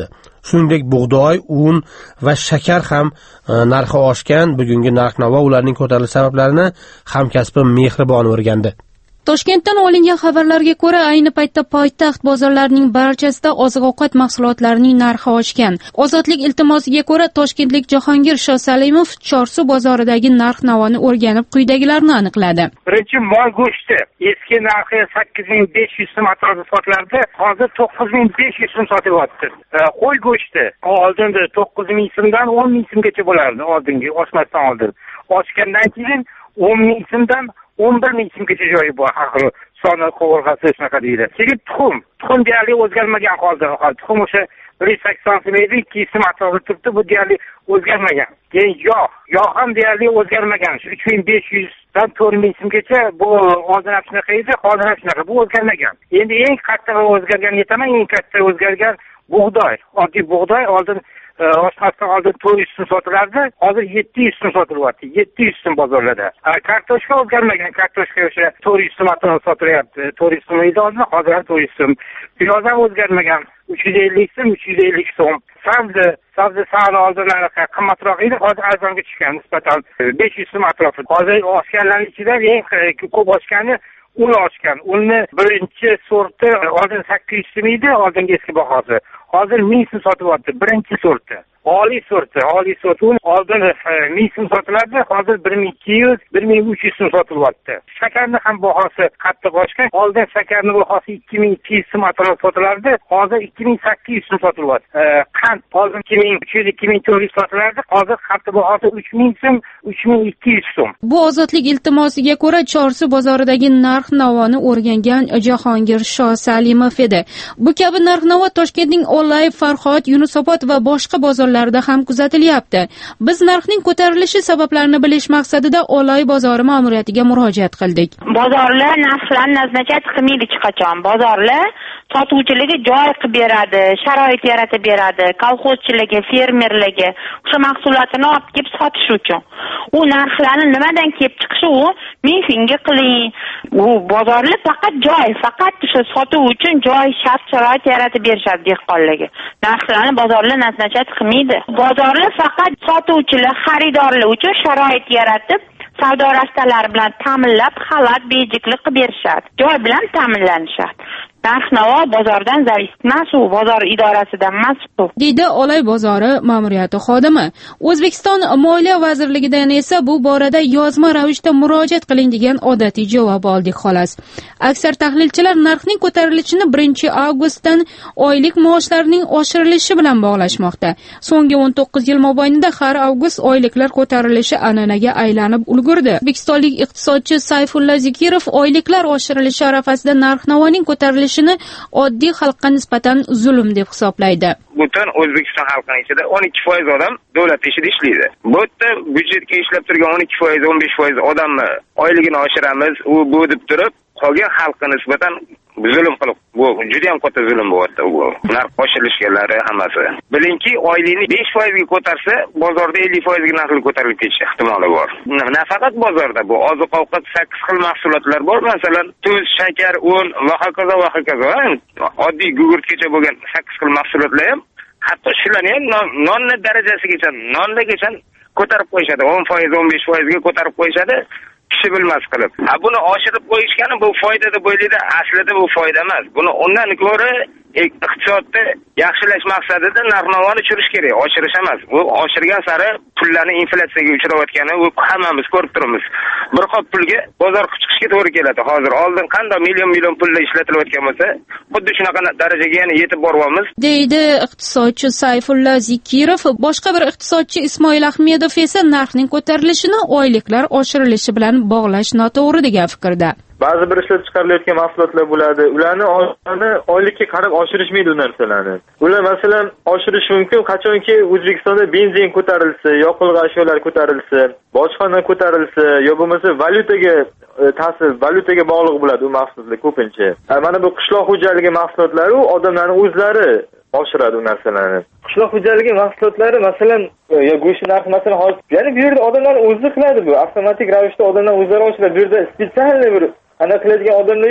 Shuningdek, bug'doy, un va shakar ham narxi oshgan. Bugungi narx-navo ularning ko'tarilish sabablarini hamkasbim Mehribon o'rgandi. Toshkentdan olingan xabarlarga ko'ra, ayni paytda poytaxt bozorlarining barchasida oziq-ovqat mahsulotlarining narxi oshgan. Ozodlik iltimosiga ko'ra, toshkentlik Jahongir Shosalimov Chorsu bozoridagi narx-navoni o'rganib, quyidagilarni aniqladi. Birinchi mol go'shti eski narxi sakkiz ming besh yuz so'm atrofida sotilardi, hozir to'qqiz ming besh yuz so'm sotilyapti. Qo'y go'shti oldinda to'qqiz ming so'mdan o'n ming so'mgacha bo'lardi, oldingi oshmasdan oldin. Oshgandan keyin o'n ming so'mdan o'n bir ming so'mgacha joyi bor, axir soni qovurg'asi shunaqa deydi. Keyin tuxum, tuxum deyarli o'zgarmagan holda, tuxum o'sha bir yuz sakson so'm edi, ikki yuz so'm atrofida turibdi, bu deyarli o'zgarmagan. Keyin yog', yog' ham deyarli o'zgarmagan, uch ming besh yuzdan to'rt ming so'mgacha, bu oldin ham shunaqa edi, hozir ham shunaqa, bu o'zgarmagan. Endi eng qattiq o'zgargan aytaman, eng katta o'zgargan bug'doy, oddiy bug'doy oldin oshmasdan oldin to'rt yuz so'm sotilardi, hozir yetti yuz so'm sotilyapti, yetti yuz so'm bozorlarda. Kartoshka o'zgarmagan, kartoshka o'sha to'rt yuz so'm atrofida sotilyapti, to'rt yuz so'm edi oldin, hozir ham to'rt yuz so'm. Piyoz ham o'zgarmagan, uch yuz ellik so'm, uch yuz ellik so'm. Sabzi, sabzi sal oldin qimmatroq edi, hozir arzonga tushgan, nisbatan besh yuz so'm atrofida. Hozir oshganlarning ichida eng ko'p oshgani un oshgan. Unni birinchi sorti oldin sakkiz yuz so'm edi, oldingi eski bahosi. Hozir ming so'm sotilyapti, birinchi sorti. Oliy sorti, oliy sort un oldin ming so'm sotilardi, hozir bir ming ikki yuz, bir ming uch yuz so'm sotilyapti. Shakarning ham bahosi qattiq oshgan. Oldin shakarning bahosi ikki ming ikki yuz so'm atrofida sotilardi, hozir ikki ming sakkiz yuz so'm sotilyapti. Qand oldin ikki ming uch yuz, ikki ming to'rt yuz sotilardi, hozir qand bahosi uch ming so'm, uch ming ikki yuz so'm. Bu ozodlik iltimosiga ko'ra Chorsu bozoridagi narx-navoni o'rgangan Jahongir Shosalimov edi. Bu kabi narx-navo Toshkentning Olay, Farhod, Yunusobod va boshqa bozorlarda ham kuzatilyapti. Biz narxning ko'tarilishi sabablarini bilish maqsadida Olay bozori ma'muriyatiga murojaat qildik. Bozorlar narxlarni nazarda qilmaydi hech qachon. Bozorlar sotuvchilarga joy qilib beradi, sharoit yaratib beradi, kolxozchilarga, fermerlarga o'sha mahsulotini olib kelib sotish uchun. U narxlarni nimadan kelib chiqishi u ming finga qiling. U bozorlar faqat joy, faqat o'sha sotuv uchun joy, shart-sharoit yaratib berishadi dehqonlarga. Narxlarni bozorlar nazarda qilmaydi. Bozorlar faqat sotuvchilar, xaridorlar uchun sharoit yaratib, savdo rastalari bilan ta'minlab, xalat, bejiklik qilib berishadi. Joy bilan ta'minlanishadi. Narx-navo bozordan zaif emas, u bozor idorasidan emas bu. Deydi Olay bozori ma'muriyati xodimi. O'zbekiston Moliya vazirligidan esa bu borada yozma ravishda murojaat qiling degan odatiy javob oldik xolos. Aksar tahlilchilar narxning ko'tarilishini birinchi avgustdan oylik maoshlarning oshirilishi bilan bog'lashmoqda. So'nggi o'n to'qqiz yil mobaynida har avgust oyliklar ko'tarilishi an'anaga aylanib ulgurdi. O'zbekistonlik iqtisodchi Sayfulla Zikirov oyliklar oshirilishi arafasida narx-navoning ko'tarilishi oddiy xalqqa nisbatan zulm deb hisoblaydi. Butun O'zbekiston xalqining ichida o'n ikki foiz odam davlat ishida ishlaydi. Bu yerda byudjetga ishlab turgan o'n ikki foiz, o'n besh foiz odamni oyligini oshiramiz, u bu deb turib, qolgan xalqqa nisbatan zulm qilib, bu juda ham katta zulm bo'lyapti bu. Narx oshirilishganlari hammasi. Bilingki, oylikni besh foizga ko'tarsa, bozorda ellik foizga narxli ko'tarilib ketish ehtimoli bor. Nafaqat bozorda, bu oziq-ovqat sakkiz xil mahsulotlar bor, masalan, tuz, shakar, un va hokazo va hokazo. Oddiy gugurtgacha bo'lgan sakkiz xil mahsulotlar ham, hatto shularni ham nonni darajasigacha, nondagacha ko'tarib qo'yishadi. o'n foiz, o'n besh foizga ko'tarib qo'yishadi. Kishi bilmas qilib. Ha, buni oshirib qo'yishgani bu foyda deb o'ylaydi, aslida bu foyda emas. Buni undan ko'ra iqtisodni yaxshilash maqsadida narx-navoni tushirish kerak, oshirish emas. Bu oshirgan sari pullarni inflyatsiyaga uchrayotgani u hammamiz ko'rib turibmiz. Bir qop pulga bozor chiqishga to'g'ri keladi. Hozir oldin qanday million-million pullar ishlatilayotgan bo'lsa, xuddi shunaqa darajaga yana yetib boryapmiz. Deydi iqtisodchi Sayfulla Zikirov. Boshqa bir iqtisodchi Ismoil Ahmedov esa narxning ko'tarilishini oyliklar oshirilishi bilan bog'lash noto'g'ri degan fikrda. Ba'zi bir ishlab chiqarilayotgan mahsulotlar bo'ladi. Ularni oylikka qarab oshirishmaydi u narsalarni. Ular masalan oshirish mumkin qachonki O'zbekistonda benzin ko'tarilsa, yoqilg'i ashyolar ko'tarilsa, bojxona ko'tarilsa, yo bo'lmasa valyutaga ta'sir, valyutaga bog'liq bo'ladi u mahsulotlar ko'pincha. Mana bu qishloq xo'jaligi mahsulotlari u odamlarning o'zlari oshiradi u narsalarni. Qishloq xo'jaligi mahsulotlari masalan, yo go'sht narxi masalan hozir, ya'ni bu yerda odamlar o'zi qiladi bu. Avtomatik ravishda odamlar o'zlari oshiradi. Bu yerda spetsialniy bir ana qiladigan odamlar yo'q.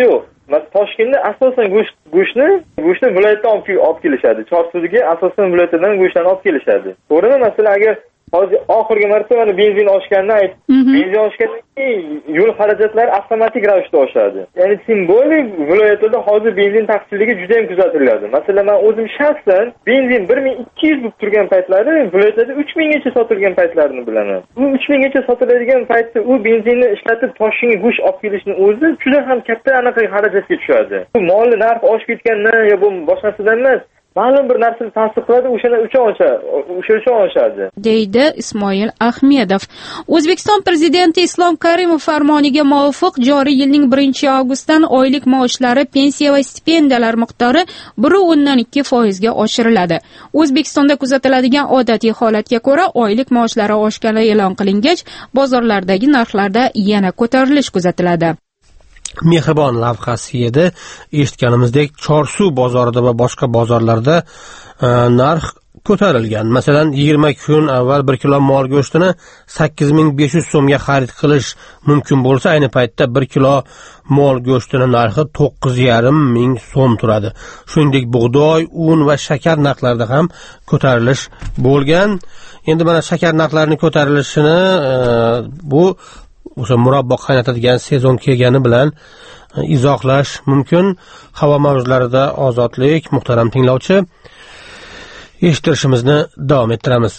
Toshkentda asosan go'sht go'shtni go'shtni viloyatdan olib olib kelishadi. Chorsuga asosan viloyatdan go'shtlarni olib kelishadi. To'g'rimi? Masalan, agar hozir oxirgi marta mana benzin oshgandan ayt, benzin oshgandan keyin yo'l xarajatlari avtomatik ravishda oshadi. Ya'ni simbolik viloyatlarda hozir benzin taqchilligi juda ham kuzatiladi. Masalan, men o'zim shaxsan benzin bir ming ikki yuz bo'lib turgan paytlari viloyatlarda uch ming gacha sotilgan paytlarini bilaman. Bu uch ming gacha sotiladigan paytda u benzinni ishlatib Toshkentga go'sht olib kelishning o'zi juda ham katta anaqa xarajatga tushadi. Bu molni narxi oshib ketgandan yo bu boshqasidan emas. Ma'lum bir narsani ta'sir qiladi, o'shani uchun oshadi, o'sha uchun oshadi. deydi Ismoil Ahmedov. O'zbekiston prezidenti Islom Karimov farmoniga muvofiq joriy yilning birinchi avgustdan oylik maoshlari, pensiya va stipendiyalar miqdori bir o'ndan ikki foizga oshiriladi. O'zbekistonda kuzatiladigan odatiy holatga ko'ra oylik maoshlari oshgani e'lon qilingach, bozorlardagi narxlarda yana ko'tarilish kuzatiladi. Mehribon lavhasi edi. Eshitganimizdek, Chorsu bozorida va boshqa bozorlarda e, narx ko'tarilgan. Masalan, yigirma kun avval bir kilo mol go'shtini sakkiz ming besh yuz so'mga xarid qilish mumkin bo'lsa, ayni paytda bir kilo mol go'shtini narxi to'qqiz yarim ming so'm turadi. Shuningdek, bug'doy, un va shakar narxlarida ham ko'tarilish bo'lgan. Endi mana shakar narxlarining ko'tarilishini e, bu o'sha murabbo qaynatadigan sezon kelgani bilan izohlash mumkin. Havo mavjlarida ozodlik. Muhtaram tinglovchi, eshittirishimizni davom ettiramiz.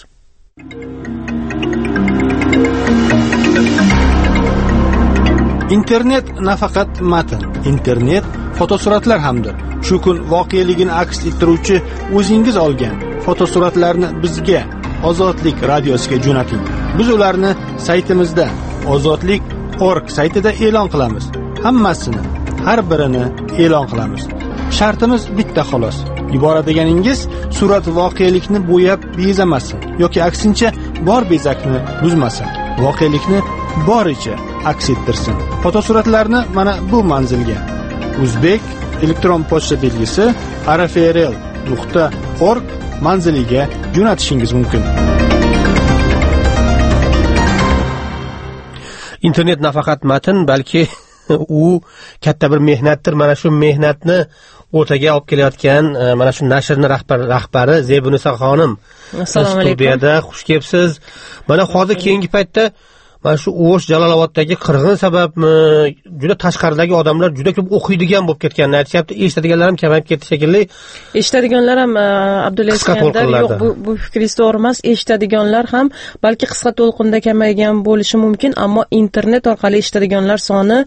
Internet nafaqat matn, internet fotosuratlar hamdir. Shu kun voqeligini aks ettiruvchi o'zingiz olgan fotosuratlarni bizga Ozodlik radiosiga jo'nating. Biz ularni saytimizda ozodlik nuqta org saytida e'lon qilamiz. Hammasini, har birini e'lon qilamiz. Shartimiz bitta xolos. Yuboradiganingiz surat voqelikni bo'yab bezamasin yoki aksincha bor bezakni buzmasin. Voqelikni boricha aks ettirsin. Fotosuratlarni mana bu manzilga O'zbek elektron pochta belgisi r f r l nuqta org manziliga jo'natishingiz mumkin. Internet nafaqat matn, balki u katta bir mehnatdir. Mana shu mehnatni o'taga olib kelayotgan mana shu nashrning rahbar rahbari Zebunisa xonim. Assalomu alaykum. Studiyada xush kelibsiz. Mana hozir keyingi paytda mana shu O'sh Jaloloboddagi qirg'in sababmi, juda tashqaridagi odamlar juda ko'p o'qiydigan bo'lib ketganini aytishyapti. Eshitadiganlar ham kamayib ketdi shekilli. Eshitadiganlar ham Abdulla Iskandar, yo'q, bu bu fikringiz to'g'ri emas. Eshitadiganlar ham balki qisqa to'lqinda kamaygan bo'lishi mumkin, ammo internet orqali eshitadiganlar soni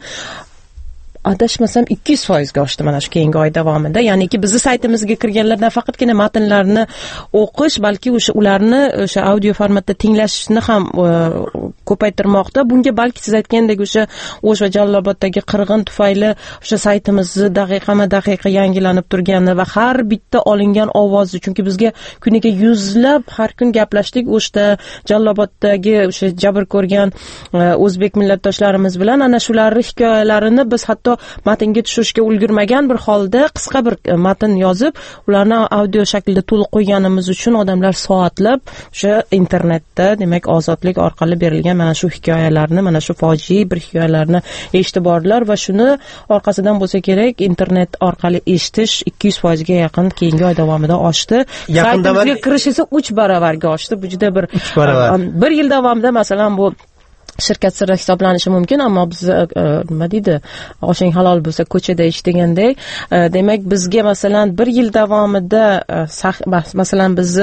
adashmasam ikki yuz foizga oshdi mana shu keyingi oy davomida. Ya'niki bizning saytimizga kirganlar nafaqatgina matnlarni o'qish, balki o'sha ularni o'sha audio formatda tinglashni ham ko'paytirmoqda. Bunga balki siz aytgandek o'sha O'sh va Jaloloboddagi qirg'in tufayli o'sha saytimizni daqiqama-daqiqa yangilanib turgani va har bitta olingan ovozni, chunki bizga kuniga yuzlab har kun gaplashdik O'shda, Jaloloboddagi o'sha jabr ko'rgan o'zbek millatdoshlarimiz bilan. Ana shularning hikoyalarini biz hatto matnga tushirishga ulgurmagan bir holda qisqa bir matn yozib, ularni audio shaklida to'liq qo'yganimiz uchun odamlar soatlab o'sha internetda, demak, ozodlik orqali berilgan mana shu hikoyalarni, mana shu fojia bir hikoyalarni eshitib bordilar va shuni orqasidan bo'lsa kerak internet orqali eshitish ikki yuz foizga yaqin keyingi oy davomida oshdi. Saytimizga kirish esa uch baravarga oshdi. Bu juda bir bir yil davomida masalan bu shirkat siri hisoblanishi mumkin, ammo biz nima deydi, oshing halol bo'lsa ko'chada ish degandek, demak bizga masalan bir yil davomida masalan bizni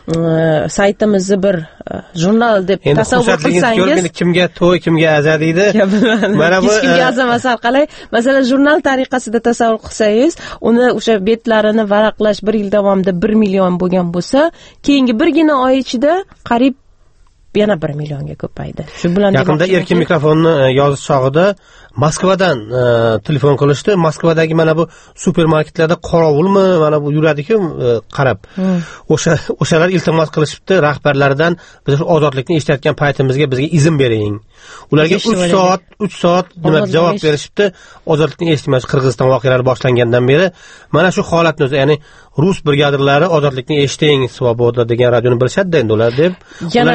saytimizni bir jurnal deb tasavvur qilsangiz, kimga to'y, kimga aza deydi. Mana bu kimga aza masal qalay, masalan jurnal tariqasida tasavvur qilsangiz, uni o'sha betlarini varaqlash bir yil davomida bir million bo'lgan bo'lsa, keyingi birgina oy ichida qariyb yana bir millionga ko'paydi. Shu bilan yaqinda erkin mikrofonni yozish chog'ida Moskvadan e, telefon qilishdi. Moskvadagi mana bu supermarketlarda qorovulmi mana bu yuradi-ku e, qarab. Hmm. O'sha o'shalar iltimos qilishibdi rahbarlaridan, biz ozodlikni eshitayotgan paytimizga bizga izn bering. Ularga uch soat uch soat nima javob berishibdi. Ozodlikni eshitmaymiz Qirg'iziston voqealari boshlangandan beri. Mana shu holatni o'zi, ya'ni rus brigadirlari ozodlikni eshiting Svoboda degan radioni bilishadi endi ular deb ularga izn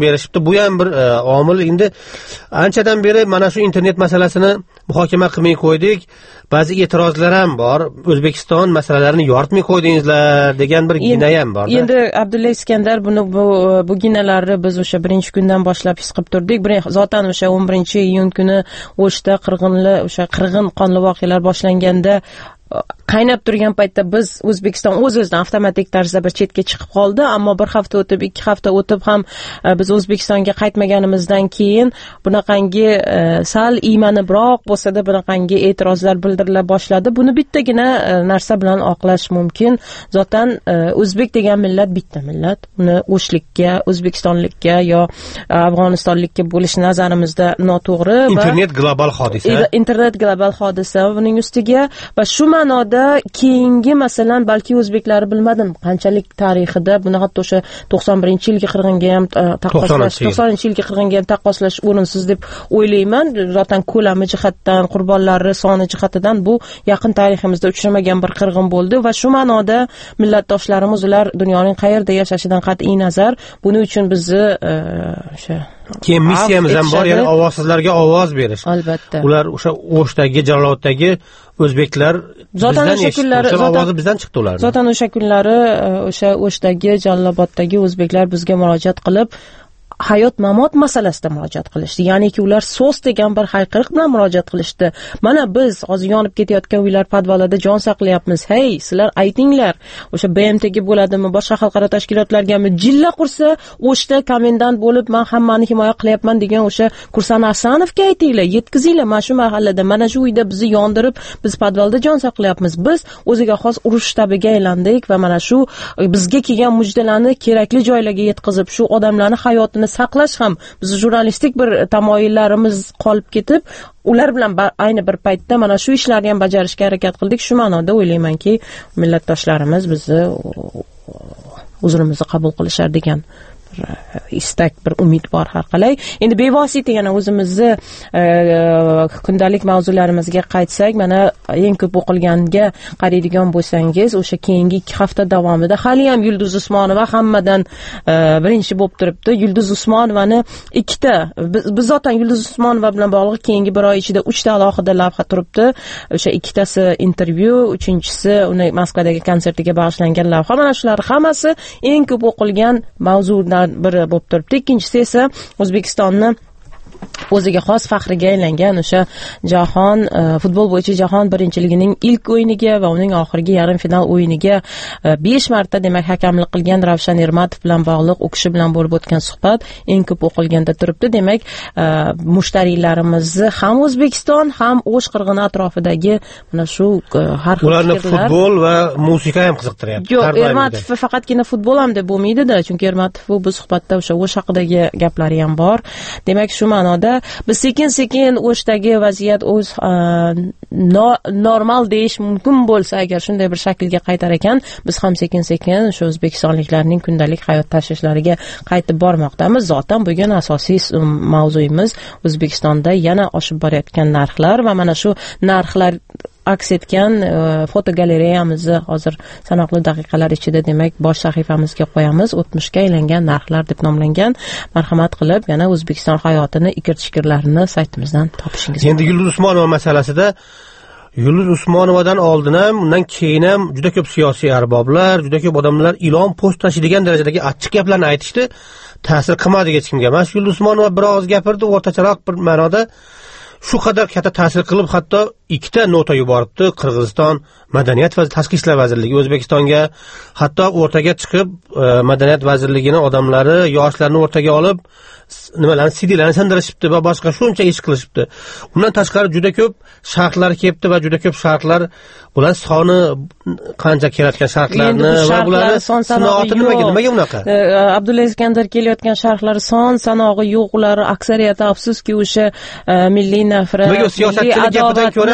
berishibdi. Bu ham bir omil. Endi anchadan beri mana shu internet masalasini muhokama qilmay qo'ydik. Ba'zi e'tirozlar ham bor. O'zbekiston masalalarini yoritmay qo'ydingizlar degan bir gina ham bor. Endi Abdulla Iskandar buni bu bu ginalarni biz o'sha birinchi kundan boshlab his qilib turdik. Zotan o'sha o'n birinchi iyun kuni O'shda qirg'inli o'sha qirg'in qonli voqealar boshlanganda qaynab turgan paytda biz O'zbekiston o'z-o'zidan avtomatik tarzda bir chetga chiqib qoldi, ammo bir hafta o'tib, ikki hafta o'tib ham biz O'zbekistonga qaytmaganimizdan keyin bunaqangi sal iymanibroq bo'lsa-da bunaqangi e'tirozlar bildirila boshladi. Buni bittagina narsa bilan oqlash mumkin. Zotan o'zbek degan millat bitta millat. Uni o'shlikka, o'zbekistonlikka yo afg'onistonlikka bo'lish nazarimizda noto'g'ri. Internet global hodisa. Internet global hodisa buning ustiga va shu ma'noda keyingi masalan balki o'zbeklari bilmadim qanchalik tarixida buni hatto o'sha to'qson birinchi yilgi qirg'inga ham taqqoslash to'qsoninchi yilgi qirg'inga ham taqqoslash o'rinsiz deb o'ylayman. Zotan ko'lami jihatdan, qurbonlari soni jihatidan bu yaqin tariximizda uchramagan bir qirg'in bo'ldi va shu ma'noda millatdoshlarimiz ular dunyoning qayerda yashashidan qat'iy nazar buning uchun bizni o'sha keyin missiyamiz ham bor, ya'ni ovozsizlarga ovoz berish. Albatta. Ular o'sha O'shdagi, Jaloloddagi o'zbeklar zotan o'sha kunlari ovozi bizdan chiqdi ularning. Zotan o'sha kunlari o'sha O'shdagi, Jaloloboddagi o'zbeklar bizga murojaat qilib hayot mamot masalasida murojaat qilishdi. Ya'niki ular so'z degan bir hayqiriq bilan murojaat qilishdi. Mana biz hozir yonib ketayotgan uylar podvalida jon saqlayapmiz. Hey, sizlar aytinglar. O'sha B M T ga bo'ladimi, boshqa xalqaro tashkilotlargami jilla qursa, O'shda komendant bo'lib men hammani himoya qilyapman degan o'sha Kursan Asanovga aytinglar, yetkazinglar. Mana shu mahallada, mana shu uyda bizni yondirib, biz podvalda jon saqlayapmiz. Biz o'ziga xos urush shtabiga aylandik va mana shu bizga kelgan mujdalarni kerakli joylarga yetkazib, shu odamlarning hayotini saqlash ham biz jurnalistik bir tamoyillarimiz qolib ketib, ular bilan ayni bir paytda mana shu ishlarni ham bajarishga harakat qildik. Shu ma'noda o'ylaymanki, millatdoshlarimiz bizni uzrimizni qabul qilishar degan istak, bir umid bor har qalay. Endi bevosita yana o'zimizni kundalik mavzularimizga qaytsak, mana eng ko'p o'qilganga qaraydigan bo'lsangiz, o'sha keyingi ikki hafta davomida hali ham Yulduz Usmonova hammadan birinchi bo'lib turibdi. Yulduz Usmonovani ikkita biz zotan Yulduz Usmonova bilan bog'liq keyingi bir oy ichida uchta alohida lavha turibdi. O'sha ikkitasi intervyu, uchinchisi uni Moskvadagi konsertiga bag'ishlangan lavha. Mana shular hammasi eng ko'p o'qilgan mavzular biri bo'lib turibdi. Ikkinchisi esa O'zbekistonni o'ziga xos faxriga aylangan o'sha jahon futbol bo'yicha jahon birinchiligining ilk o'yiniga va uning oxirgi yarim final o'yiniga besh marta demak hakamlik qilgan Ravshan Ermatov bilan bog'liq u kishi bilan bo'lib o'tgan suhbat eng ko'p o'qilganda turibdi. Demak, mushtariylarimizni ham O'zbekiston, ham O'sh qirg'ini atrofidagi mana shu har xil ularni futbol va musiqa ham qiziqtiryapti. Yo'q, Ermatov faqatgina futbol ham deb bo'lmaydi-da, chunki Ermatov bu suhbatda o'sha O'sh haqidagi gaplari ham bor. Demak, shu ma'noda biz sekin-sekin O'shdagi vaziyat o'z normal deyish mumkin bo'lsa, agar shunday bir shaklga qaytar ekan, biz ham sekin-sekin o'sha o'zbekistonliklarning kundalik hayot tashvishlariga qaytib bormoqdamiz. Zotan bugun asosiy mavzuyimiz O'zbekistonda yana oshib borayotgan narxlar va mana shu narxlar aks etgan fotogalereyamizni hozir sanoqli daqiqalar ichida demak bosh sahifamizga qo'yamiz. o'tmishga aylangan narxlar deb nomlangan. Marhamat qilib yana O'zbekiston hayotini, ikir-chikirlarini saytimizdan topishingiz mumkin. Endi Yulduz Usmonova masalasida Yulduz Usmonovadan oldin ham, undan keyin ham juda ko'p siyosiy arboblar, juda ko'p odamlar ilon post tashiydigan darajadagi achchiq gaplarni aytishdi. Ta'sir qilmadi hech kimga. Mana Yulduz Usmonova biroz gapirdi, o'rtacharoq bir ma'noda shu qadar katta ta'sir qilib, hatto ikkita nota yuboribdi Qirg'iziston Madaniyat va Tashqi ishlar vazirligi O'zbekistonga, hatto o'rtaga chiqib Madaniyat vazirligining odamlari yoshlarni o'rtaga olib nimalarni C D'larni sindirishibdi va boshqa shuncha ish qilishibdi. Undan tashqari juda ko'p shartlar kelibdi va juda ko'p shartlar, bular soni qancha kelayotgan shartlarni va bularni sanoati nimaga nimaga unaqa? Abdulla Iskandar kelayotgan shartlar son sanog'i yo'q, ular aksariyati afsuski o'sha milliy nafrat, milliy adovat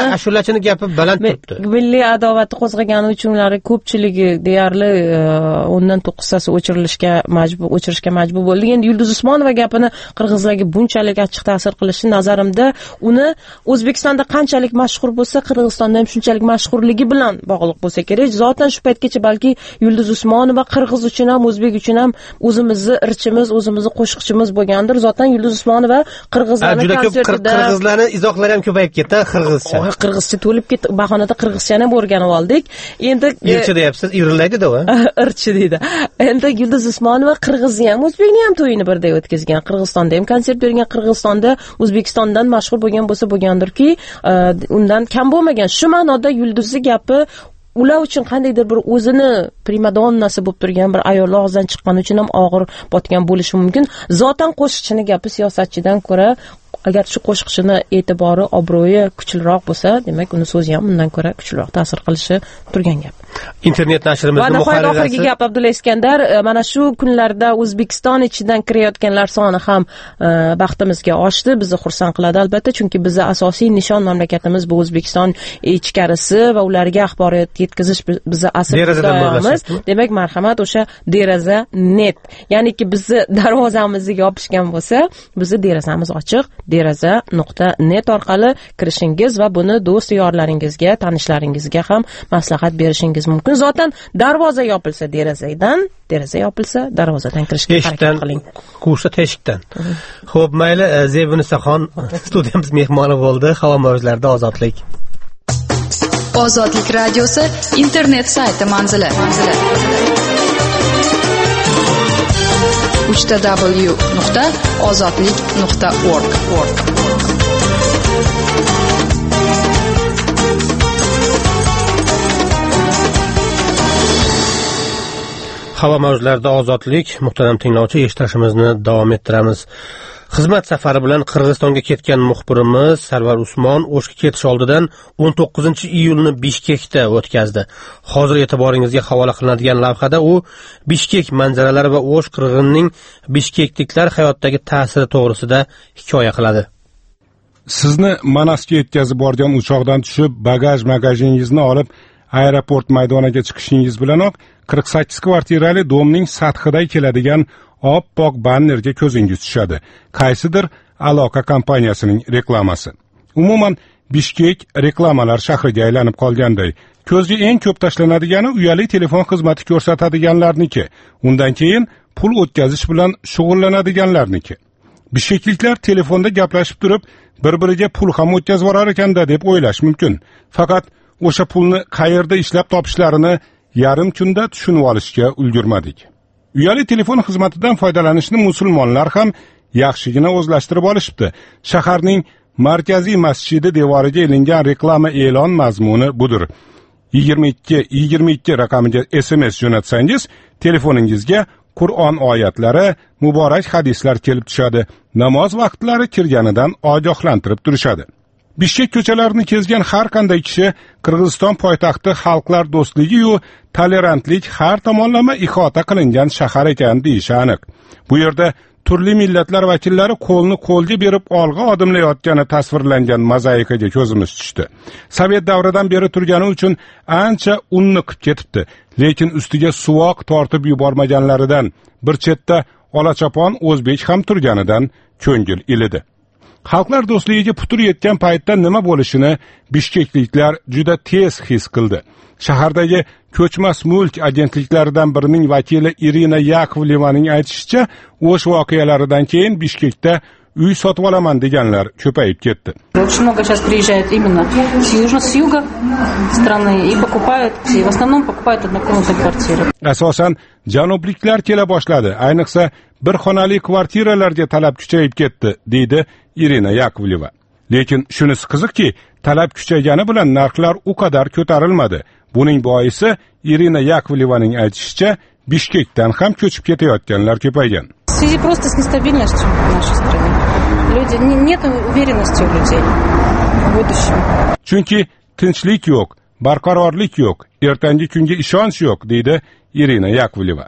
ashulachini gapi baland turibdi. Milliy adovatni qo'zg'agani uchun ular ko'pchiligi deyarli o'ndan to'qqiztasi o'chirilishga majbur, o'chirishga majbur bo'ldi. Endi Yulduz Usmonova gapini qirg'izlarga bunchalik achchiq ta'sir qilishi nazarimda uni O'zbekistonda qanchalik mashhur bo'lsa, Qirg'izistonda ham shunchalik mashhurligi bilan bog'liq bo'lsa kerak. Zotan shu paytgacha balki Yulduz Usmonova qirg'iz uchun ham, o'zbek uchun ham o'zimizni irchimiz, o'zimizni qo'shiqchimiz bo'lgandir. Zotan Yulduz Usmonova qirg'izlarning konsertida qirg'izlarning izohlari ham ko'payib ketdi, qirg'izcha. Qirg'izcha to'lib ketdi. Bahonada qirg'izchani ham o'rganib oldik. Endi irchi deyapsiz, irillaydi-da u. Irchi deydi. Endi Yulduz Usmonova qirg'izni ham, o'zbekni ham to'yini birday o'tkazgan. Qirg'izistonda ham konsert bergan. Qirg'izistonda O'zbekistondan mashhur bo'lgan bo'lsa bo'lgandirki, undan kam bo'lmagan. Shu ma'noda Yulduzning gapi ular uchun qandaydir bir o'zini primadonnasi bo'lib turgan bir ayol og'zidan chiqqani uchun ham og'ir botgan bo'lishi mumkin. Zotan qo'shiqchini gapi siyosatchidan ko'ra, agar shu qo'shiqchini e'tibori, obro'yi kuchliroq bo'lsa, demak uni so'zi ham undan ko'ra kuchliroq ta'sir qilishi turgan gap. Internet nashrimizning muharrirasi. Va oxirgi gap Abdulla Iskandar, mana shu kunlarda O'zbekiston ichidan kirayotganlar soni ham baxtimizga oshdi. Bizni xursand qiladi albatta, chunki bizning asosiy nishon mamlakatimiz bu O'zbekiston ichkarisi va ularga axborot yetkazish bizning asl iqtidorimiz. Demak, marhamat, o'sha deraza net. Ya'niki bizni darvozamizni yopishgan bo'lsa, bizni derazamiz ochiq. deraza nuqta net orqali kirishingiz va buni do'st yorlaringizga, tanishlaringizga ham maslahat berishingiz mumkin. Zotan darvoza yopilsa derazadan, deraza yopilsa darvozadan kirishga harakat qiling. Kursa teshikdan. Xo'p, mayli, Zebinisaxon studiyamiz mehmoni bo'ldi. Havo mavjlarida ozodlik. Ozodlik radiosi internet sayti manzili. manzili. uch w nuqta ozodlik nuqta org. Havo mavjlarida ozodlik, muhtaram tinglovchi, eshitishimizni davom ettiramiz. Xizmat safari bilan Qirg'izistonga ketgan muxbirimiz Sarvar Usmon O'shga ketish oldidan o'n to'qqizinchi iyulni Bishkekda o'tkazdi. Hozir e'tiboringizga havola qilinadigan lavhada u Bishkek manzaralari va O'sh qirg'inining bishkekliklar hayotdagi ta'siri to'g'risida hikoya qiladi. Sizni Manasga yetkazib borgan uchoqdan tushib, bagaj magazingizni olib aeroport maydoniga chiqishingiz bilanoq qirq sakkiz kvartirali domning sathiday keladigan oppoq bannerga ko'zingiz tushadi. Qaysidir aloqa kompaniyasining reklamasi. Umuman Bishkek reklamalar shahriga aylanib qolganday. Ko'zga eng ko'p tashlanadigani uyali telefon xizmati ko'rsatadiganlarniki. Undan keyin pul o'tkazish bilan shug'ullanadiganlarniki. Bishkekliklar telefonda gaplashib turib, bir-biriga pul ham o'tkazib orar ekanda deb o'ylash mumkin. Faqat o'sha pulni qayerda ishlab topishlarini yarim kunda tushunib olishga ulgurmadik. Uyali telefon xizmatidan foydalanishni musulmonlar ham yaxshigina o'zlashtirib olishibdi. Shaharning markaziy masjidi devoriga ilingan reklama e'lon mazmuni budir. yigirma ikki yigirma ikki raqamiga S M S jo'natsangiz, telefoningizga Qur'on oyatlari, muborak hadislar kelib tushadi. Namoz vaqtlari kirganidan ogohlantirib turishadi. Bishkek ko'chalarini kezgan har qanday kishi Qirg'iziston poytaxti xalqlar do'stligi-yu tolerantlik har tomonlama ihota qilingan shahar ekan deyishi aniq. Bu yerda turli millatlar vakillari qo'lni qo'lga berib olg'a odimlayotgani tasvirlangan mozaikaga ko'zimiz tushdi. Sovet davridan beri turgani uchun ancha unni qilib ketibdi, lekin ustiga suvoq tortib yubormaganlaridan bir chetda olachapon o'zbek ham turganidan ko'ngil ilidi. Xalqlar do'stligiga putur yetgan paytda nima bo'lishini bishkekliklar juda tez his qildi. Shahardagi ko'chmas mulk agentliklaridan birining vakili Irina Yakovlevaning aytishicha, o'sh voqealaridan keyin Bishkekda uy sotib olaman deganlar ko'payib ketdi. Очень много сейчас приезжает именно с южно с юга страны и покупают, и в основном покупают однокомнатные квартиры. Asosan janubliklar kela boshladi. Ayniqsa bir xonali kvartiralarga talab kuchayib ketdi, deydi Irina Yakovleva. Lekin shunisi qiziqki, talab kuchaygani bilan narxlar u qadar ko'tarilmadi. Buning boisi Irina Yakovlevaning aytishicha, Bishkekdan ham ko'chib ketayotganlar ko'paygan. В связи просто с нестабильностью в нашей стране. Люди нет уверенности у людей в будущем. Chunki tinchlik yo'q, barqarorlik yo'q, ertangi kunga ishonch yo'q, deydi Irina Yakovleva.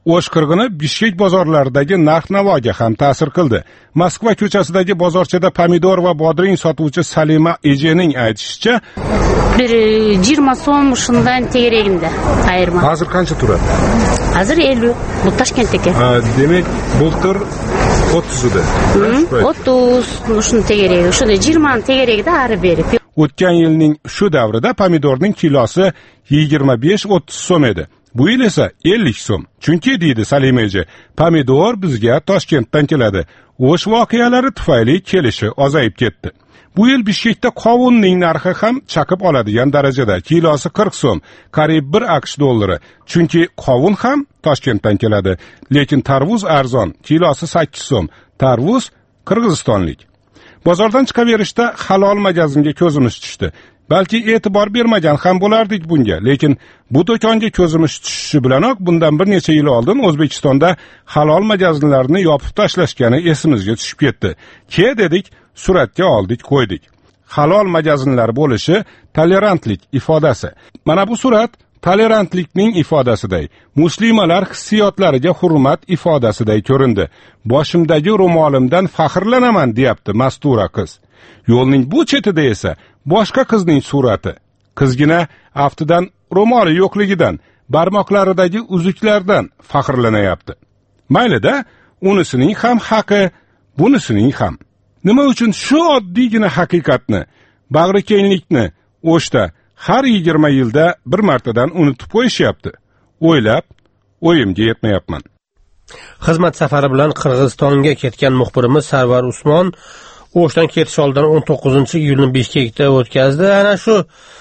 o'sh qirg'ini Bishkek bozorlaridagi narx-navoga ham ta'sir qildi. Moskva ko'chasidagi bozorchada pomidor va bodring sotuvchi Salima Ejening aytishicha, bir yigirma so'm shundan tegragimda ayirma. Hozir qancha turadi? Hozir ellik. Bu Toshkentdagi. Ha, demak, bultur o'ttiz edi. o'ttiz shuni tegragi, shuni yigirma tegragida ari berib. O'tgan yilning shu davrida pomidorning kilosi yigirma besh o'ttiz so'm edi. Bu yil esa ellik so'm. Chunki deydi Salimeji, pomidor bizga Toshkentdan keladi. O'sh voqealari tufayli kelishi ozayib ketdi. Bu yil Bishkekda qovunning narxi ham chaqib oladigan darajada, kilosi qirq so'm, qariyb bir AQSh dollari. Chunki qovun ham Toshkentdan keladi, lekin tarvuz arzon, kilosi sakkiz so'm. Tarvuz qirg'izistonlik. Bozordan chiqaverishda halol magazinga ko'zimiz tushdi. Balki e'tibor bermagan ham bo'lardik bunga, lekin bu do'konga ko'zimiz tushishi bilanoq bundan bir necha yil oldin O'zbekistonda halol magazinlarni yopib tashlashgani esimizga tushib ketdi. Ke dedik, suratga oldik, qo'ydik. Halol magazinlar bo'lishi tolerantlik ifodasi. Mana bu surat tolerantlikning ifodasiday, muslimalar hissiyotlariga hurmat ifodasiday ko'rindi. Boshimdagi ro'molimdan faxrlanaman, deyapti Mastura qiz. Yo'lning bu chetida esa boshqa qizning surati. Qizgina aftidan ro'moli yo'qligidan, barmoqlaridagi uzuklardan faxrlanayapti. Mayli-da, unisining ham haqi, bunisining ham. Nima uchun shu oddiygina haqiqatni, bag'rikenglikni o'shda har yigirma yilda bir martadan unutib qo'yishyapti? O'ylab, o'yimga yetmayapman. Xizmat safari bilan Qirg'izistonga ketgan muxbirimiz Sarvar Usmon O'shdan ketish oldidan o'n to'qqizinchi iyulni Bishkekda o'tkazdi. Ana shu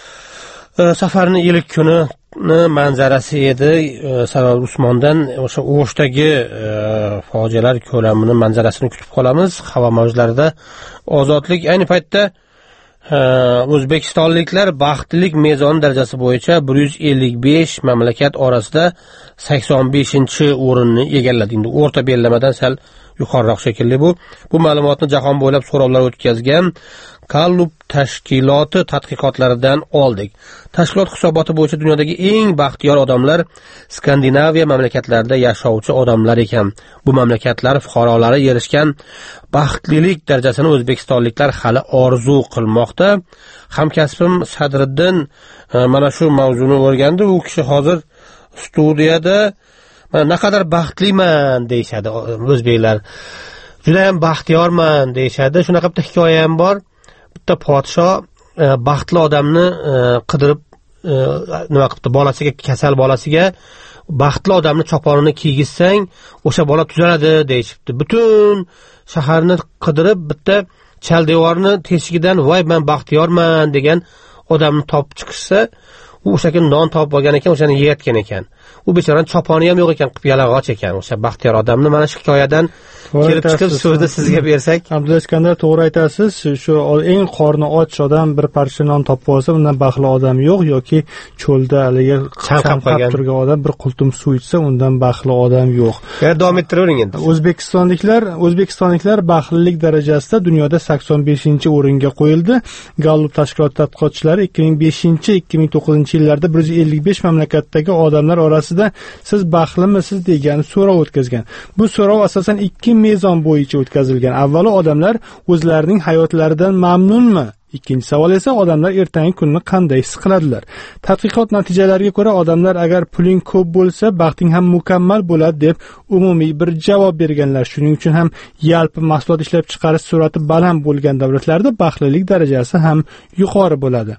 e, safarning ilk kuni manzarasi edi. E, Sarvar Usmondan o'sha O'shdagi e, fojialar ko'lamini, manzarasini kutib qolamiz. Havo mavjlarida ozodlik. Ayni paytda e, o'zbekistonliklar baxtlilik mezoni darajasi bo'yicha bir yuz ellik besh mamlakat orasida sakson beshinchi o'rinni egalladi. Endi o'rta bellamadan sal yuqoriroq shekilli bu. Bu ma'lumotni jahon bo'ylab so'rovlar o'tkazgan Gallup tashkiloti tadqiqotlaridan oldik. Tashkilot hisoboti bo'yicha dunyodagi eng baxtiyor odamlar Skandinaviya mamlakatlarida yashovchi odamlar ekan. Bu mamlakatlar fuqarolari erishgan baxtlilik darajasini o'zbekistonliklar hali orzu qilmoqda. Hamkasbim Sadriddin mana shu mavzuni o'rgandi. U kishi hozir studiyada naqadar baxtliman deyshadi o'zbeklar. Juda ham baxtiyorman deyshadi. Shunaqa bitta hikoya ham bor. Bitta podsho e, baxtli odamni e, qidirib e, nima qilibdi? Bolasiga, kasal bolasiga baxtli odamni choponini kiygizsang, o'sha bola tuzaladi deyshibdi. Butun shaharni qidirib bitta chal devorni teshigidan voy men baxtiyorman degan odamni topib chiqishsa, u o'sha kun non topib olgan ekan, o'shani yeyotgan ekan. U bechoraning choponi ham yo'q ekan, qip yalang'och ekan. O'sha baxtiyor odamni mana shu hikoyadan kelib chiqib so'zni sizga bersak. Abdulla Iskandar, to'g'ri aytasiz. Shu eng qorni och odam bir parcha non topib olsa, undan baxtli odam yo'q, yoki cho'lda haligi chanqab turgan odam bir qultum suv ichsa, undan baxtli odam yo'q. Ya davom ettiravering endi. O'zbekistonliklar, O'zbekistonliklar baxtlilik darajasida dunyoda sakson beshinchi o'ringa qo'yildi. Gallup tashkiloti tadqiqotchilari ikki ming beshinchi ikki ming to'qqizinchi yillarda bir yuz ellik besh mamlakatdagi odamlar orasida siz baxtlimisiz degan so'rov o'tkazgan. Bu so'rov asosan ikki mezon bo'yicha o'tkazilgan. Avvalo, odamlar o'zlarining hayotlaridan mamnunmi? Ikkinchi savol esa odamlar ertangi kunni qanday his qiladilar? Tadqiqot natijalariga ko'ra, odamlar agar puling ko'p bo'lsa, baxting ham mukammal bo'ladi deb umumiy bir javob berganlar. Shuning uchun ham yalpi mahsulot ishlab chiqarish sur'ati baland bo'lgan davlatlarda baxtlilik darajasi ham yuqori bo'ladi.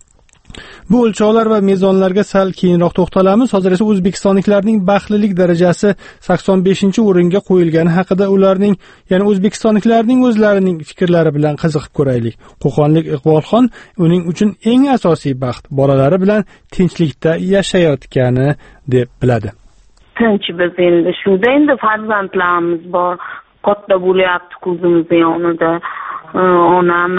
Bu o'lchovlar va mezonlarga sal keyinroq to'xtalamiz. Hozir esa o'zbekistonliklarning baxtlilik darajasi sakson beshinchi o'ringa qo'yilgani haqida ularning, ya'ni o'zbekistonliklarning o'zlarining fikrlari bilan qiziqib ko'raylik. Qo'qonlik Iqbolxon uning uchun eng asosiy baxt bolalari bilan tinchlikda yashayotgani deb biladi. Tinch biz endi shunda endi farzandlarimiz bor, katta bo'lyapti ko'zimizni yonida. Onam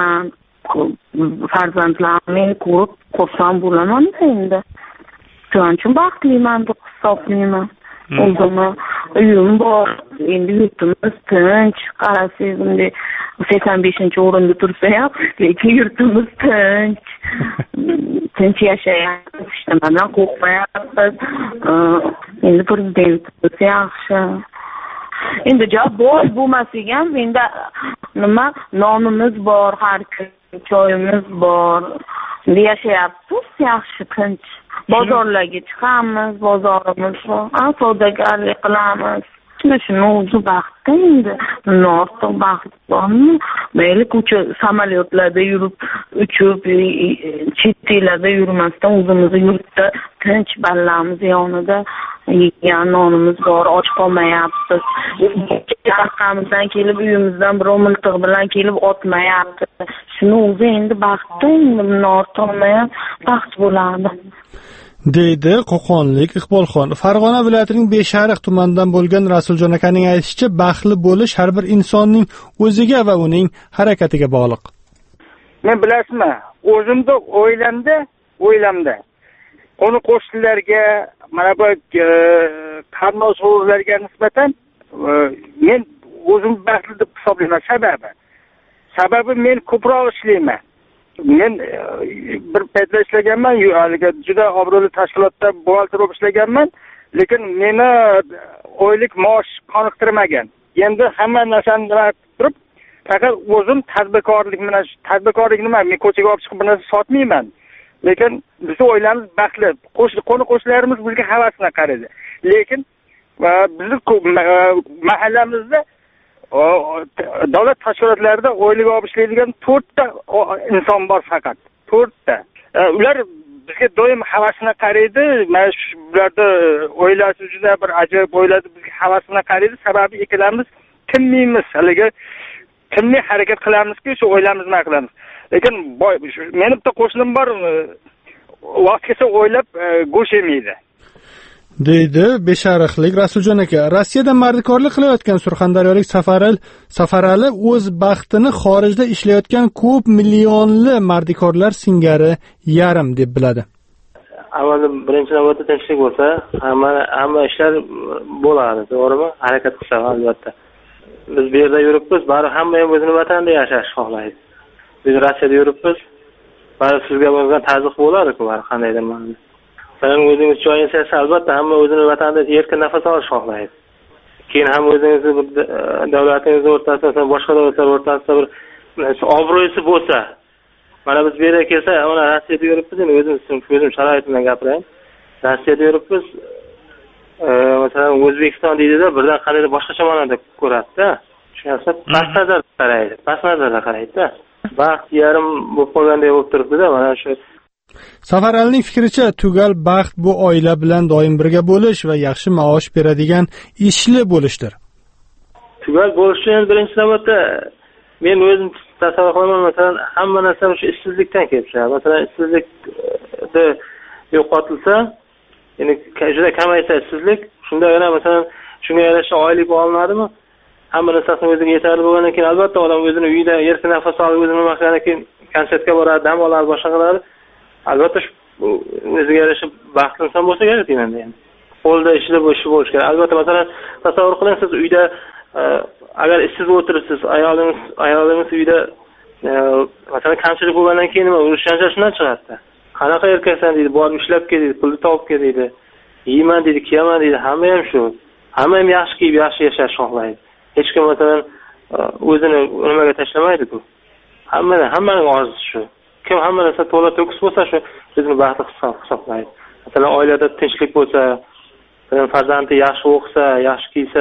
farzandlarimni ko'rib xursand bo'laman-da endi. Shuning uchun baxtliman deb hisoblayman. O'zimni uyim bor, endi yurtimiz tinch. Qarasangiz, endi sakson beshinchi o'rinda tursa ham, lekin yurtimiz tinch. Tinch yashayapmiz, hech nimadan qo'rqmayapmiz. endi prezidentimiz yaxshi. Endi javob boy bo'lmasak ham endi nima nonimiz bor, har kun choyimiz bor. Yashayapmiz yaxshi, tinch. Bozorlarga chiqamiz, bozorimiz bor. Savdogarlik qilamiz. Shuni o'zi baxtda endi. Ortiq baxt bormi? Mayli ko'cha samolyotlarda yurib, uchib, chet ellarda yurmasdan o'zimizni yurtda tinch ballamiz yonida yegan nonimiz bor, och qolmayapmiz. Orqamizdan kelib uyimizdan birov miltiq bilan kelib otmayapti. Shuni o'zi endi baxtda, endi ortiq olmayam baxt bo'ladi. deydi qo'qonlik Iqbolxon. Farg'ona viloyatining Beshariq tumanidan bo'lgan Rasuljon akaning aytishicha, baxtli bo'lish har bir insonning o'ziga va uning harakatiga bog'liq. Men bilasizmi, o'zimda o'ylamda, o'ylamda qo'ni qo'shnilarga, mana bu qarindosh urug'larga nisbatan men o'zim baxtli deb hisoblayman. Sababi, sababi men ko'proq ishlayman. Men bir paytlar ishlaganman, haliga juda obro'li tashkilotda buxgalter bo'lib ishlaganman, lekin meni oylik maosh qoniqtirmagan. Endi hamma narsani turib, faqat o'zim tadbirkorlik bilan, tadbirkorlik nima? Men ko'chaga olib chiqib bir narsa sotmayman. Lekin biz o'ylamiz baxtli. Qo'ni qo'shnilarimiz bizga havasini qaraydi. Lekin bizning mahallamizda davlat tashkilotlarida oylik olib ishlaydigan to'rtta inson bor faqat. to'rtta. Ular bizga doim havasini qaraydi. Mana shularda o'ylashi juda bir ajoyib o'yladi, bizga havasini qaraydi. Sababi ikkalamiz tinmaymiz. Haliga tinmay harakat qilamizki, shu o'ylamizni qilamiz. Lekin meni bitta qo'shnim bor, vaqt kelsa o'ylab go'sht yemaydi. deydi Beshariqlik Rasuljon aka. Rossiyada mardikorlik qilayotgan surxondaryolik Safarali Safarali o'z baxtini xorijda ishlayotgan ko'p millionli mardikorlar singari yarim deb biladi. Avvalda birinchi navbatda tinchlik bo'lsa, hamma hamma ishlar bo'ladi, to'g'rimi? Harakat qilsa albatta. Biz bu yerda yuribmiz, bari hamma ham o'zini vatanida yashash xohlaydi. Biz Rossiyada yuribmiz, bari sizga bo'lgan tazyiq bo'ladi-ku, har qandaydir ma'noda. Sen o'zingiz joyingiz esa albatta hamma o'zini vatanida erkin nafas olish xohlaydi. Keyin ham o'zingizni davlatingiz o'rtasida, boshqa davlatlar o'rtasida bir obro'si bo'lsa, mana biz bu yerga kelsa, mana Rossiyada yuribmiz, endi o'zim o'zim sharoitimdan gapiraman. Rossiyada yuribmiz, masalan, O'zbekiston deydi-da, birdan qandaydir boshqacha ma'noda ko'radi-da. Tushunasiz? Past nazarda qaraydi, past nazarda qaraydi-da. Baxt yarim bo'lib qolganday bo'lib turibdi-da, mana shu. Safaralining fikricha, tugal baxt bu oila bilan doim birga bo'lish va yaxshi maosh beradigan ishli bo'lishdir. Tugal bo'lish uchun birinchi navbatda men o'zim tasavvur qilaman, masalan, hamma narsa shu ishsizlikdan kelib chiqadi. Masalan, ishsizlikda yo'qotilsa, ya'ni juda kamaysa ishsizlik, shunda yana masalan, shunga yarasha oylik olinadimi? Hamma narsasini o'ziga yetarli bo'lgandan keyin albatta odam o'zini uyida erkin nafas olib, o'zini nima qilgandan keyin konsertga boradi, dam oladi, boshqa qiladi. Albatta o'ziga yarasha baxtli inson bo'lsa kerak endi. Qo'lda ishli bo'lishi bo'lish kerak. Albatta, masalan, tasavvur qiling, siz uyda agar ishsiz o'tiribsiz, ayolingiz ayolingiz uyda masalan kamchilik bo'lgandan keyin nima urush janjal shundan chiqadi. Qanaqa erkaksan deydi, borib ishlab kel deydi, pulni topib kel deydi. Yeyman deydi, kiyaman deydi, hamma ham shu. Hamma ham yaxshi kiyib, yaxshi yashash xohlaydi. Hech kim masalan o'zini nimaga tashlamaydi-ku. Hammaning hammaning orzusi shu. Kim hamma narsa to'la to'kis bo'lsa, shu o'zini baxtli hisoblaydi. Masalan, oilada tinchlik bo'lsa, farzandi yaxshi o'qisa, yaxshi kiysa,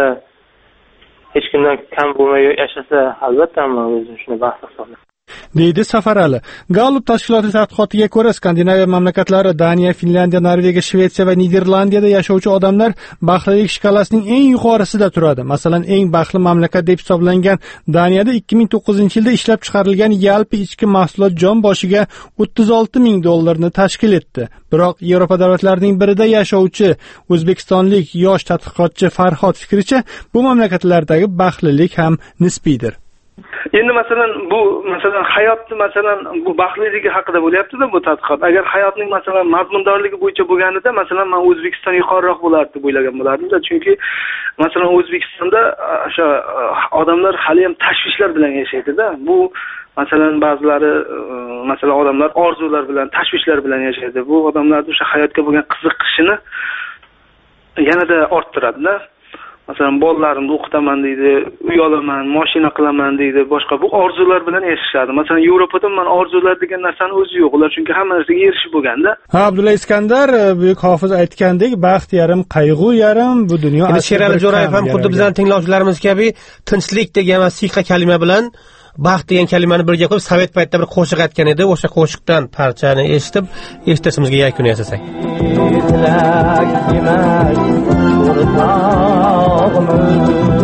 hech kimdan kam bo'lmay yashasa, albatta hamma o'zini shuni baxtli hisoblaydi. deydi Safarali. Gallup tashkiloti tadqiqotiga ko'ra, Skandinaviya mamlakatlari Daniya, Finlandiya, Norvegiya, Shvetsiya va Niderlandiyada yashovchi odamlar baxtlilik shkalasining eng yuqorisida turadi. Masalan, eng baxtli mamlakat deb hisoblangan Daniyada ikki ming to'qqizinchi yilda ishlab chiqarilgan yalpi ichki mahsulot jon boshiga o'ttiz olti ming dollarni tashkil etdi. Biroq Yevropa davlatlarining birida yashovchi o'zbekistonlik yosh tadqiqotchi Farhod fikricha, bu mamlakatlardagi baxtlilik ham nisbiydir. Endi masalan bu masalan hayotni masalan bu baxtliligi haqida bo'lyapti-da bu tadqiqot. Agar hayotning masalan mazmundorligi bo'yicha bo'lganida, masalan, men O'zbekiston yuqoriroq bo'lardi deb o'ylagan bo'lardim-da, chunki masalan O'zbekistonda o'sha odamlar hali ham tashvishlar bilan yashaydi-da. Bu masalan ba'zilari masalan odamlar orzular bilan, tashvishlar bilan yashaydi. Bu odamlarning o'sha hayotga bo'lgan qiziqishini yanada orttiradida. Masalan, bolalarimni o'qitaman deydi, uy olaman, mashina qilaman deydi, boshqa bu orzular bilan yashashadi. Masalan, Yevropada men orzular degan narsani o'zi yo'q. Ular chunki hamma narsaga erishib bo'lganda. Ha, Abdulla Iskandar buyuk hofiz aytgandek, baxt yarim, qayg'u yarim bu dunyo. Sherali Jo'rayev ham xuddi bizning tinglovchilarimiz kabi tinchlik degan va siyqa kalima bilan baxt degan kalimani birga qo'yib sovet paytida bir qo'shiq aytgan edi. O'sha qo'shiqdan parchani eshitib, eshitishimizga yakun yasasak. Tağımız